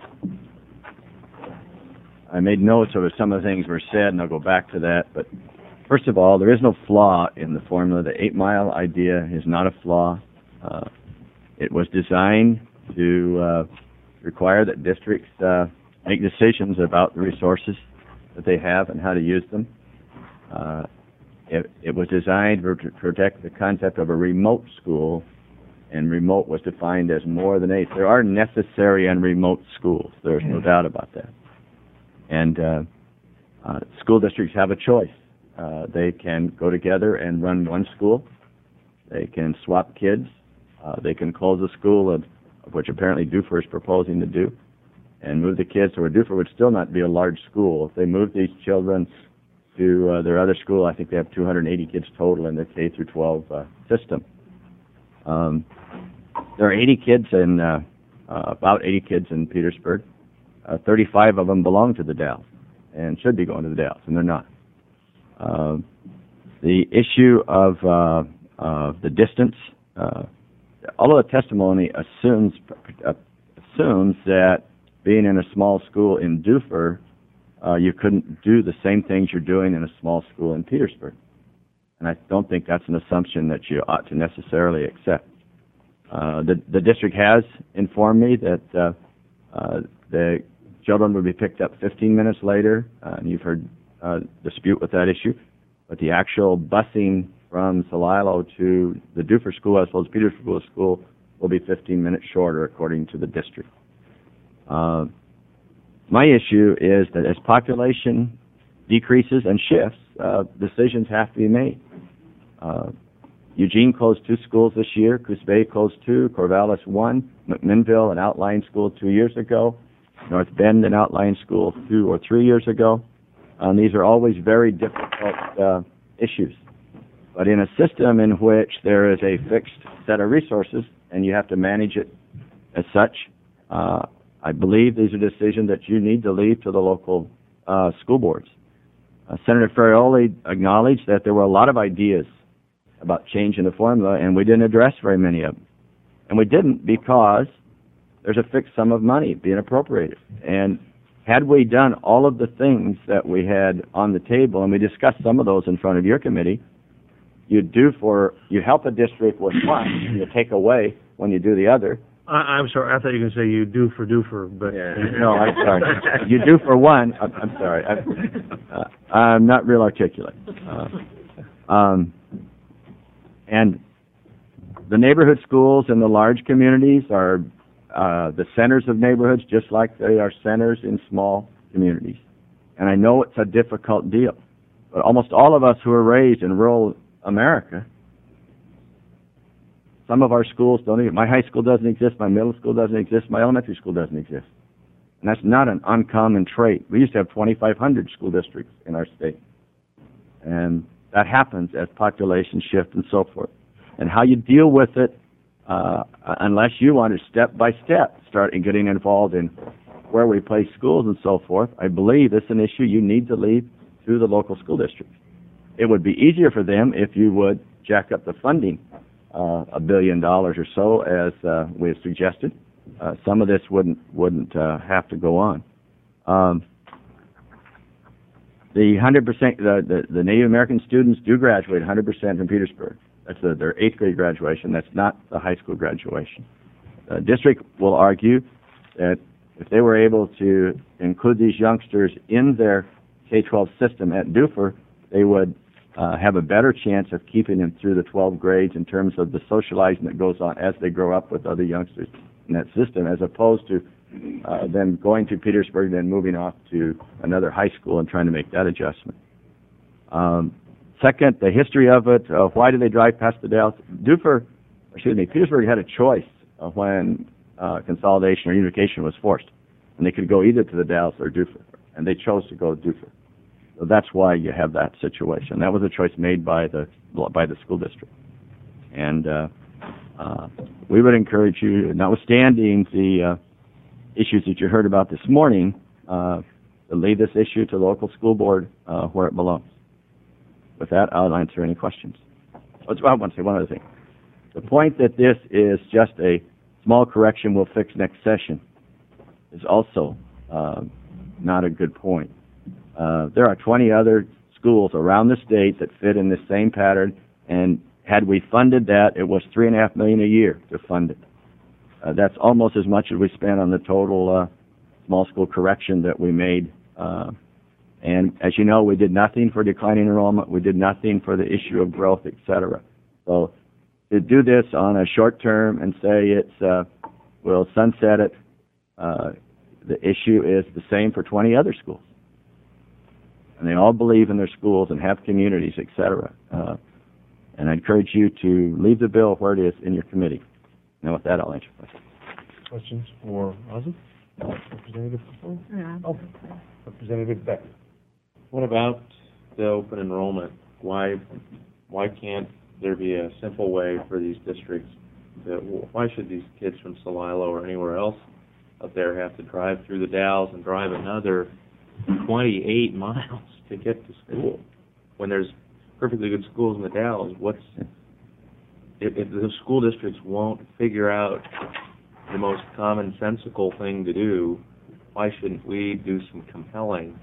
I made notes of some of the things were said, and I'll go back to that. But first of all, there is no flaw in the formula. The eight-mile idea is not a flaw. Uh, it was designed to uh, require that districts uh, make decisions about the resources that they have and how to use them. Uh, it, it was designed to protect the concept of a remote school, and remote was defined as more than eight. There are necessary and remote schools. There's no doubt about that. And uh, uh, school districts have a choice. Uh, they can go together and run one school. They can swap kids. Uh, they can close a school, of, of which apparently Dufur is proposing to do, and move the kids to where Dufur would still not be a large school. If they move these children to uh, their other school, I think they have two hundred eighty kids total in the K through twelve uh, system. Um, there are eighty kids in, uh, uh, about eighty kids in Petersburg. Uh, thirty-five of them belong to the Dalles and should be going to the Dalles, and they're not. Uh, the issue of uh, uh, the distance, uh, all of the testimony assumes uh, assumes that being in a small school in Dufur, uh, you couldn't do the same things you're doing in a small school in Petersburg. And I don't think that's an assumption that you ought to necessarily accept. Uh, the, the district has informed me that uh, uh, the children would be picked up fifteen minutes later, uh, and you've heard uh, dispute with that issue. But the actual busing from Celilo to the Dufur School as well as Petersburg School will be fifteen minutes shorter, according to the district. Uh, my issue is that as population decreases and shifts, uh, decisions have to be made. Uh, Eugene closed two schools this year. Coos Bay closed two. Corvallis one. McMinnville, an outlying school, two years ago. North Bend, an outlying school, two or three years ago. Um, these are always very difficult uh, issues. But in a system in which there is a fixed set of resources and you have to manage it as such, uh, I believe these are decisions that you need to leave to the local uh, school boards. Uh, Senator Ferrioli acknowledged that there were a lot of ideas about changing the formula, and we didn't address very many of them. And we didn't because there's a fixed sum of money being appropriated. And had we done all of the things that we had on the table, and we discussed some of those in front of your committee, you do for, you help a district with one, and you take away when you do the other. I, I'm sorry, I thought you were going to say you do for Dufur, but... Yeah. No, I'm sorry. You do for one, I'm, I'm sorry. I, uh, I'm not real articulate. Uh, um, and the neighborhood schools in the large communities are uh, the centers of neighborhoods, just like they are centers in small communities. And I know it's a difficult deal, but almost all of us who were raised in rural America, some of our schools don't even, my high school doesn't exist, my middle school doesn't exist, my elementary school doesn't exist. And that's not an uncommon trait. We used to have twenty-five hundred school districts in our state. And that happens as population shift and so forth. And how you deal with it, uh, unless you want to step by step start getting involved in where we place schools and so forth, I believe it's an issue you need to leave to the local school districts. It would be easier for them if you would jack up the funding uh, a billion dollars or so, as uh, we have suggested. Uh, some of this wouldn't wouldn't uh, have to go on. Um, the one hundred percent, the, the, the Native American students do graduate one hundred percent from Petersburg. That's the, their eighth grade graduation. That's not the high school graduation. The district will argue that if they were able to include these youngsters in their K twelve system at Dufur, they would uh, have a better chance of keeping them through the twelve grades in terms of the socializing that goes on as they grow up with other youngsters in that system, as opposed to uh, them going to Petersburg and then moving off to another high school and trying to make that adjustment. Um, second, the history of it. Uh, why did they drive past the Dalles? Dufur, excuse me, Petersburg had a choice uh, when uh, consolidation or unification was forced, and they could go either to the Dalles or Dufur, and they chose to go to Dufur. So that's why you have that situation. That was a choice made by the by the school district, and uh, uh, we would encourage you, notwithstanding the uh, issues that you heard about this morning, uh, to leave this issue to the local school board uh, where it belongs. With that, I'll answer any questions. Oh, I want to say one other thing. The point that this is just a small correction we'll fix next session is also uh, not a good point. Uh, there are twenty other schools around the state that fit in this same pattern, and had we funded that, it was three and a half million a year to fund it. Uh, that's almost as much as we spent on the total uh, small school correction that we made. Uh, and as you know, we did nothing for declining enrollment. We did nothing for the issue of growth, et cetera. So to do this on a short term and say it's uh, we'll sunset it, uh, the issue is the same for twenty other schools. And they all believe in their schools and have communities, et cetera. Uh, and I encourage you to leave the bill where it is in your committee. Now, with that, I'll answer questions. Questions for Ozzy? Representative Paul? Yeah. Oh, Representative Beck. What about the open enrollment? Why, why can't there be a simple way for these districts that, why should these kids from Celilo or anywhere else up there have to drive through the Dalles and drive another twenty-eight miles to get to school when there's perfectly good schools in the Dalles? What's, if, if the school districts won't figure out the most commonsensical thing to do, why shouldn't we do some compelling?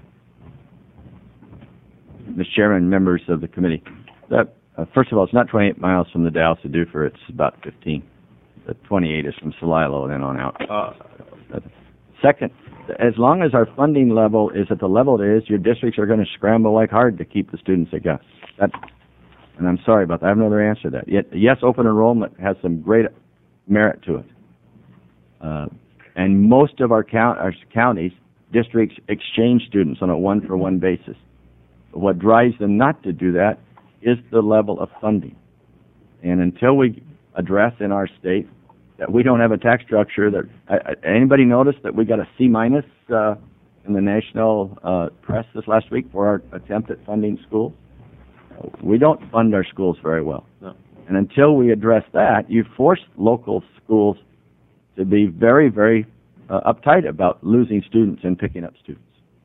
Mister Chairman, members of the committee, that, uh, first of all, it's not twenty-eight miles from the Dalles to Dufur. It's about fifteen. The twenty-eight is from Celilo and then on out. Uh, Second, as long as our funding level is at the level it is, your districts are going to scramble like hard to keep the students they got. That, and I'm sorry about that. I have no other answer to that. Yet, yes, open enrollment has some great merit to it. Uh, and most of our, count, our counties, districts exchange students on a one-for-one basis. What drives them not to do that is the level of funding. And until we address in our state that we don't have a tax structure that, uh, anybody notice that we got a C minus uh, in the national uh, press this last week for our attempt at funding schools? We don't fund our schools very well. No. And until we address that, you force local schools to be very, very uh, uptight about losing students and picking up students.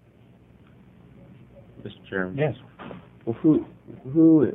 Mister Chairman? Yes. Well, who, who,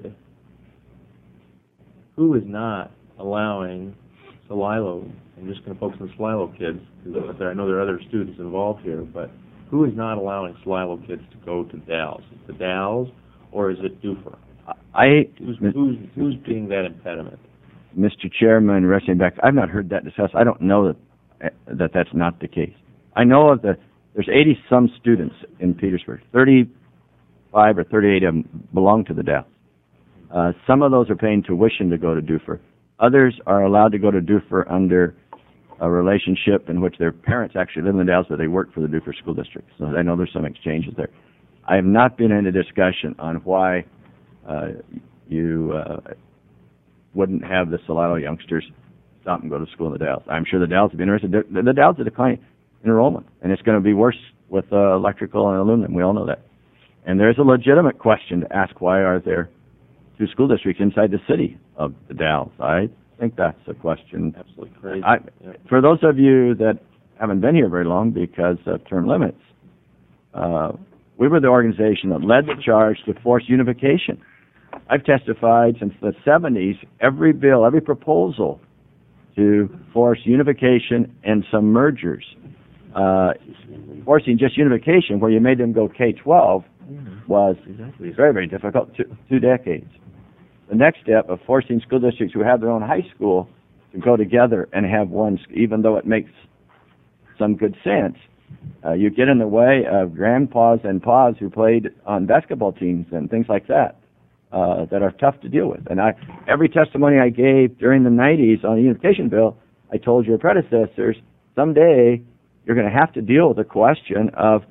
who is not allowing Celilo, I'm just going to focus on Celilo kids, because I know there are other students involved here, but who is not allowing Celilo kids to go to Dalles? Is it the Dalles, or is it Dufur? I, Who's, who's, who's being that impediment? Mister Chairman, resting back, I've not heard that discussed. I don't know that that that's not the case. I know of the, there's eighty some students in Petersburg. thirty-five or thirty-eight of them belong to the Dalles. Uh, some of those are paying tuition to go to Dufur. Others are allowed to go to Dufur under a relationship in which their parents actually live in the Dalles, but they work for the Dufur School District. So I know there's some exchanges there. I have not been in a discussion on why uh, you uh, wouldn't have the Celilo youngsters stop and go to school in the Dalles. I'm sure the Dalles would be interested. The, the Dalles are declining enrollment, and it's going to be worse with uh, electrical and aluminum. We all know that. And there's a legitimate question to ask, why are there two school districts inside the city of the Dalles? I think that's a question. Absolutely crazy. I, yeah. For those of you that haven't been here very long because of term limits, uh, we were the organization that led the charge to force unification. I've testified since the seventies, every bill, every proposal to force unification and some mergers. Uh, forcing just unification, where you made them go K twelve, was exactly. very, very difficult, two, two decades. The next step of forcing school districts who have their own high school to go together and have one, even though it makes some good sense, uh, you get in the way of grandpas and pas who played on basketball teams and things like that, uh, that are tough to deal with. And I, every testimony I gave during the nineties on the unification bill, I told your predecessors, someday you're going to have to deal with the question of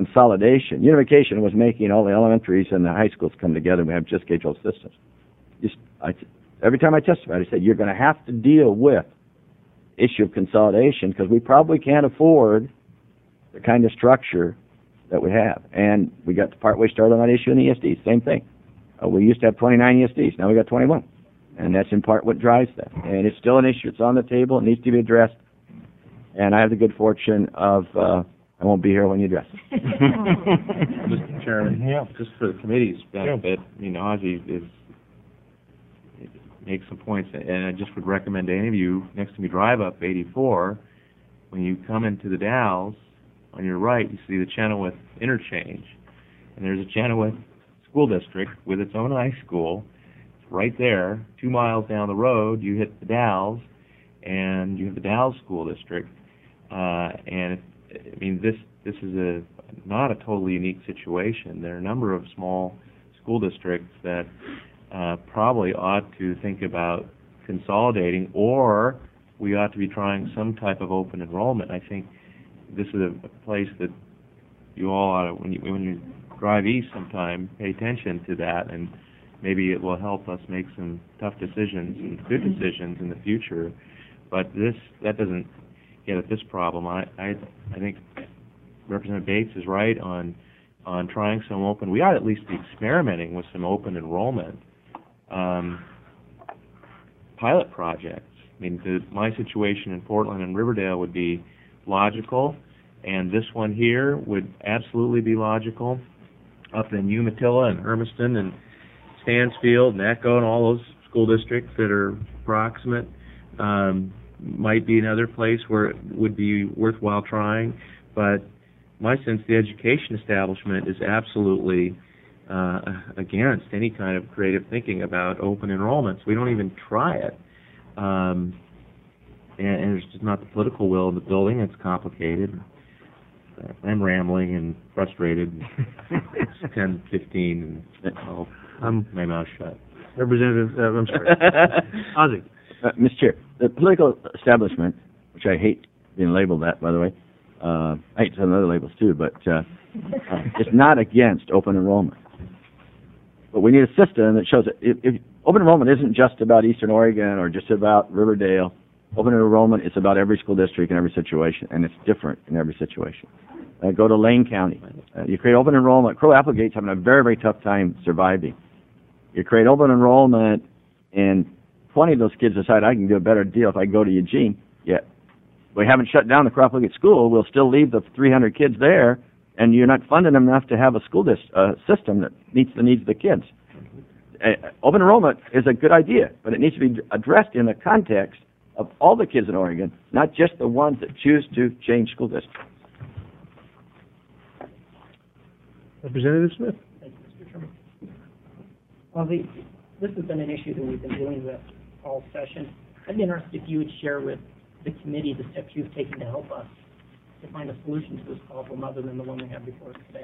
consolidation. Unification was making all the elementaries and the high schools come together and we have just K-twelve systems. Just, I, every time I testified, I said, you're going to have to deal with issue of consolidation because we probably can't afford the kind of structure that we have. And we got partway started on that issue in the E S Ds, same thing. Uh, we used to have twenty-nine E S Ds, now we got twenty-one. And that's in part what drives that. And it's still an issue, it's on the table, it needs to be addressed. And I have the good fortune of, uh, I won't be here when you address it. Mister Chairman, Yeah. just for the committee's benefit, I mean, Ozzy is, makes some points, and I just would recommend to any of you, next time you drive up eighty-four, when you come into the Dalles, on your right, you see the Chenoweth interchange, and there's a Chenoweth school district with its own high school. It's right there, two miles down the road, you hit the Dalles, and you have the Dalles School District, uh, and it, I mean, this this is a not a totally unique situation. There are a number of small school districts that uh, probably ought to think about consolidating, or we ought to be trying some type of open enrollment. I think this is a, a place that you all ought to, when you when you drive east sometime, pay attention to that, and maybe it will help us make some tough decisions and good decisions in the future. But this that doesn't get at this problem. I I, I think Representative Bates is right on on trying some open. We ought to at least be experimenting with some open enrollment um, pilot projects. I mean, the, my situation in Portland and Riverdale would be logical, and this one here would absolutely be logical. Up in Umatilla and Hermiston and Stansfield and Echo and all those school districts that are proximate um, might be another place where it would be worthwhile trying. But my sense, the education establishment is absolutely uh, against any kind of creative thinking about open enrollments. We don't even try it. Um, and, and there's just not the political will in the building. It's complicated. I'm rambling and frustrated. It's ten fifteen, and I'll Um, my mouth shut. Representative, uh, I'm sorry. Ozzy. Uh, Mister Chair, the political establishment, which I hate being labeled that, by the way, uh, I hate some other labels too, but uh, uh, it's not against open enrollment. But we need a system that shows that if, if open enrollment isn't just about Eastern Oregon or just about Riverdale. Open enrollment is about every school district in every situation, and it's different in every situation. Uh, go to Lane County. Uh, you create open enrollment. Crow Applegate's having a very, very tough time surviving. You create open enrollment, and twenty of those kids decide I can do a better deal if I go to Eugene. Yet we haven't shut down the Crow Applegate school. We'll still leave the three hundred kids there, and you're not funding them enough to have a school dis- uh, system that meets the needs of the kids. Uh, open enrollment is a good idea, but it needs to be addressed in the context of all the kids in Oregon, not just the ones that choose to change school districts. Representative Smith. Thank you, Mister Chairman. Well, the, this has been an issue that we've been dealing with all session. I'd be interested if you would share with the committee the steps you've taken to help us to find a solution to this problem other than the one we have before us today.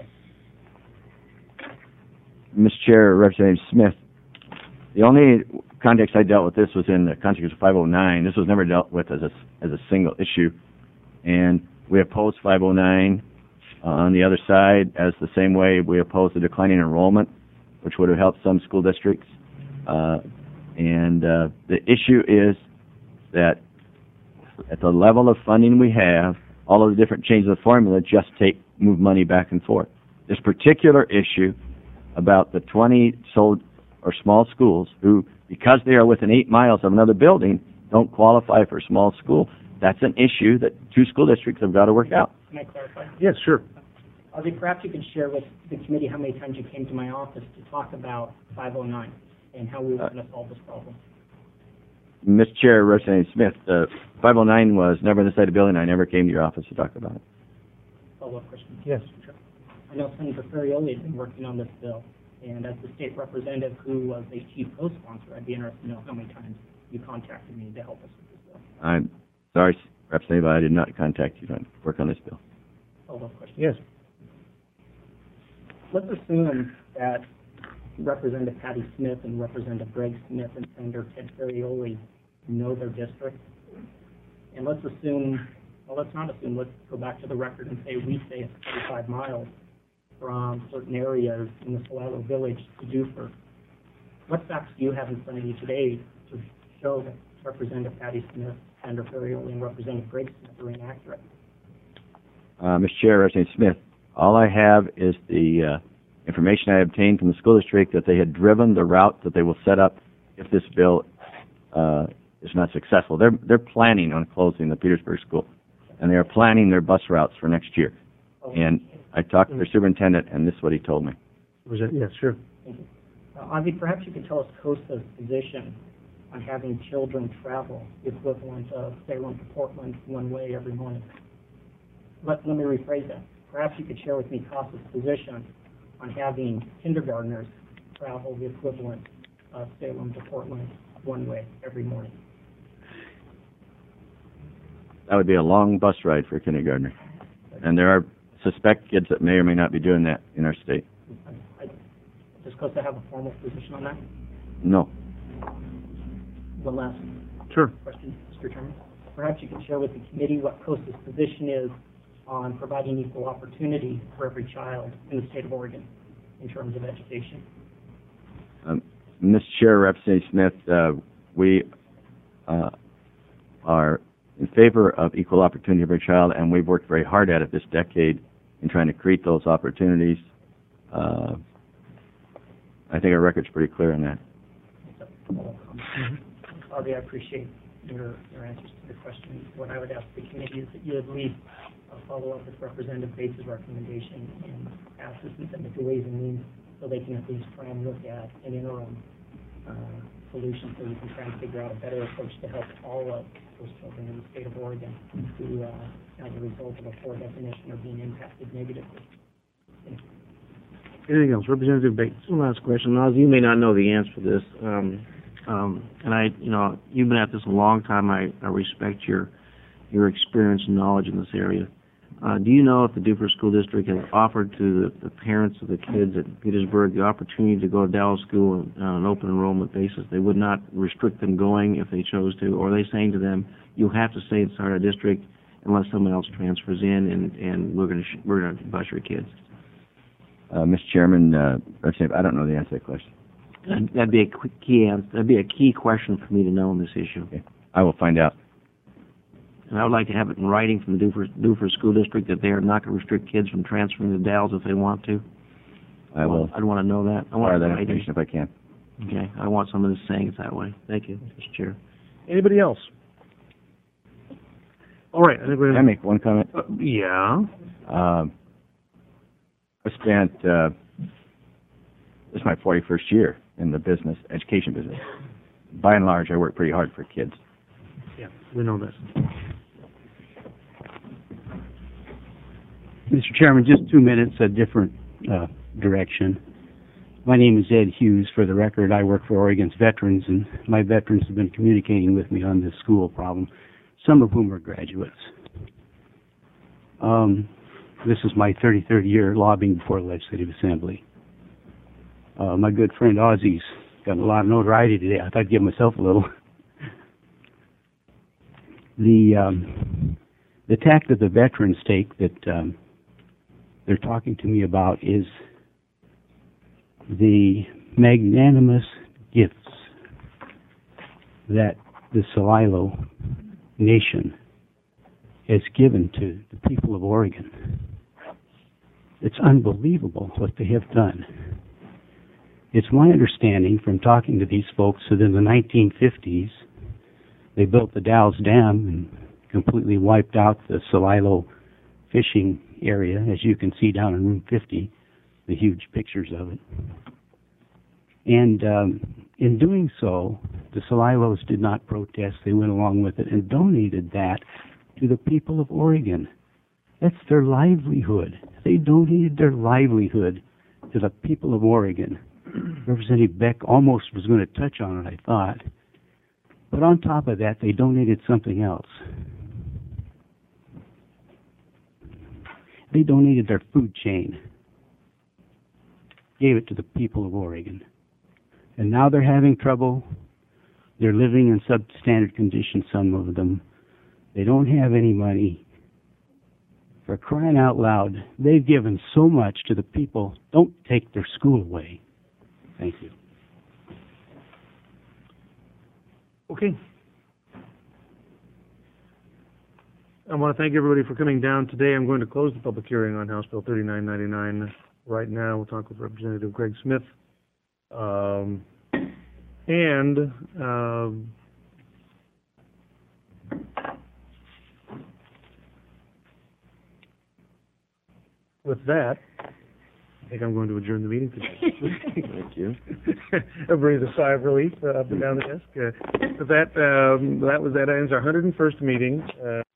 Mister Chair, Representative Smith, the only context I dealt with this was in the context of five oh nine. This was never dealt with as a, as a single issue. And we opposed five oh nine uh, on the other side as the same way we opposed the declining enrollment, which would have helped some school districts. Uh, and uh, the issue is that at the level of funding we have, all of the different changes of the formula just take move money back and forth. This particular issue about the twenty sold or small schools who, because they are within eight miles of another building, don't qualify for small school. That's an issue that two school districts have got to work out. Can I clarify? Yes, sure. Ozzy, perhaps you can share with the committee how many times you came to my office to talk about five oh nine and how we were going to solve this problem. Mister Chair, Representative Smith, uh, five oh nine was never inside the building. I never came to your office to talk about it. Follow-up question. Yes. I know Senator Ferrioli has been working on this bill, and as the state representative who was a chief co-sponsor, I'd be interested to know how many times you contacted me to help us with this bill. I'm sorry, Representative, I did not contact you to work on this bill. Follow-up question. Yes. Let's assume that Representative Patty Smith and Representative Greg Smith and Senator Ted Ferrioli know their district. And let's assume, well, let's not assume, let's go back to the record and say we say it's thirty-five miles from certain areas in the Solano Village to Dufur. What facts do you have in front of you today to show that Representative Patty Smith, Senator Ferrioli, and Representative Greg Smith are inaccurate? Uh, Mister Chair, Representative Smith, all I have is the uh, information I obtained from the school district that they had driven the route that they will set up if this bill uh, is not successful. They're they're planning on closing the Petersburg School, and they are planning their bus routes for next year. And I talked to their superintendent, and this is what he told me. Was it? Yes, sure. Thank you. Uh, Avi, perhaps you could tell us COSTA's position on having children travel the equivalent of Salem to Portland one way every morning. Let, let me rephrase that. Perhaps you could share with me COSTA's position on having kindergartners travel the equivalent of Salem to Portland one way every morning. That would be a long bus ride for a kindergartner. And there are suspect kids that may or may not be doing that in our state. I, I, does COSTA have a formal position on that? No. One last sure. question, Mister Chairman. Perhaps you can share with the committee what COSTA's position is on providing equal opportunity for every child in the state of Oregon in terms of education. Um, Mister Chair, Representative Smith, uh, we uh, are in favor of equal opportunity for every child, and we've worked very hard at it this decade in trying to create those opportunities. Uh, I think our record's pretty clear on that. Mm-hmm. Avi, I appreciate your, your answers to the question. What I would ask the committee is that you at least uh, follow up with Representative Bates' recommendation and ask this and send it to Ways and Means so they can at least try and look at an interim uh, solution so we can try and figure out a better approach to help all of those children in the state of Oregon who, uh, as a result of a poor definition, are being impacted negatively. Thank you. Anything else? Representative Bates. One last question. Oz, you may not know the answer to this. Um, um, and I, you know, you've been at this a long time. I, I respect your your experience and knowledge in this area. Uh, do you know if the Dufur School District has offered to the, the parents of the kids at Petersburg the opportunity to go to Dallas School on an open enrollment basis? They would not restrict them going if they chose to, or are they saying to them, you have to stay inside our district unless someone else transfers in, and, and we're going to sh- we're going to bus your kids? Uh, Mister Chairman, uh, I don't know the answer to that question. That'd be a quick key answer. That'd be a key question for me to know on this issue. Okay. I will find out. And I would like to have it in writing from the Dufur, Dufur School District that they are not going to restrict kids from transferring to Dalles if they want to. I will. I'd want to know that. I want Acquire that information if I can. Okay. I want someone that's saying it that way. Thank you, Mister Chair. Anybody else? All right. I think we're Can I make one comment? Uh, yeah. Um, I spent, uh, this is my forty-first year in the business, education business. By and large, I work pretty hard for kids. Yeah, we know this. Mister Chairman, just two minutes, a different uh, direction. My name is Ed Hughes. For the record, I work for Oregon's veterans, and my veterans have been communicating with me on this school problem, some of whom are graduates. Um, this is my thirty-third year lobbying before the Legislative Assembly. Uh, my good friend Ozzy's got a lot of notoriety today. I thought I'd give myself a little. The um, the tack that the veterans take that um, they're talking to me about is the magnanimous gifts that the Celilo Nation has given to the people of Oregon. It's unbelievable what they have done. It's my understanding from talking to these folks that in the nineteen fifties, they built the Dalles Dam and completely wiped out the Celilo fishing area, as you can see down in room fifty, the huge pictures of it. And um, in doing so, the Celilos did not protest. They went along with it and donated that to the people of Oregon. That's their livelihood. They donated their livelihood to the people of Oregon. Representative Beck almost was going to touch on it, I thought. But on top of that, they donated something else. They donated their food chain, gave it to the people of Oregon. And now they're having trouble. They're living in substandard conditions, some of them. They don't have any money. For crying out loud, they've given so much to the people. Don't take their school away. Thank you. Okay. I want to thank everybody for coming down today. I'm going to close the public hearing on House Bill thirty-nine ninety-nine right now. We'll talk with Representative Greg Smith. Um, and um, with that, I think I'm going to adjourn the meeting today. Thank you. Everybody breathe a sigh of relief uh, up and down the desk. Uh, with that, um, that was that ends our one hundred first meeting. Uh,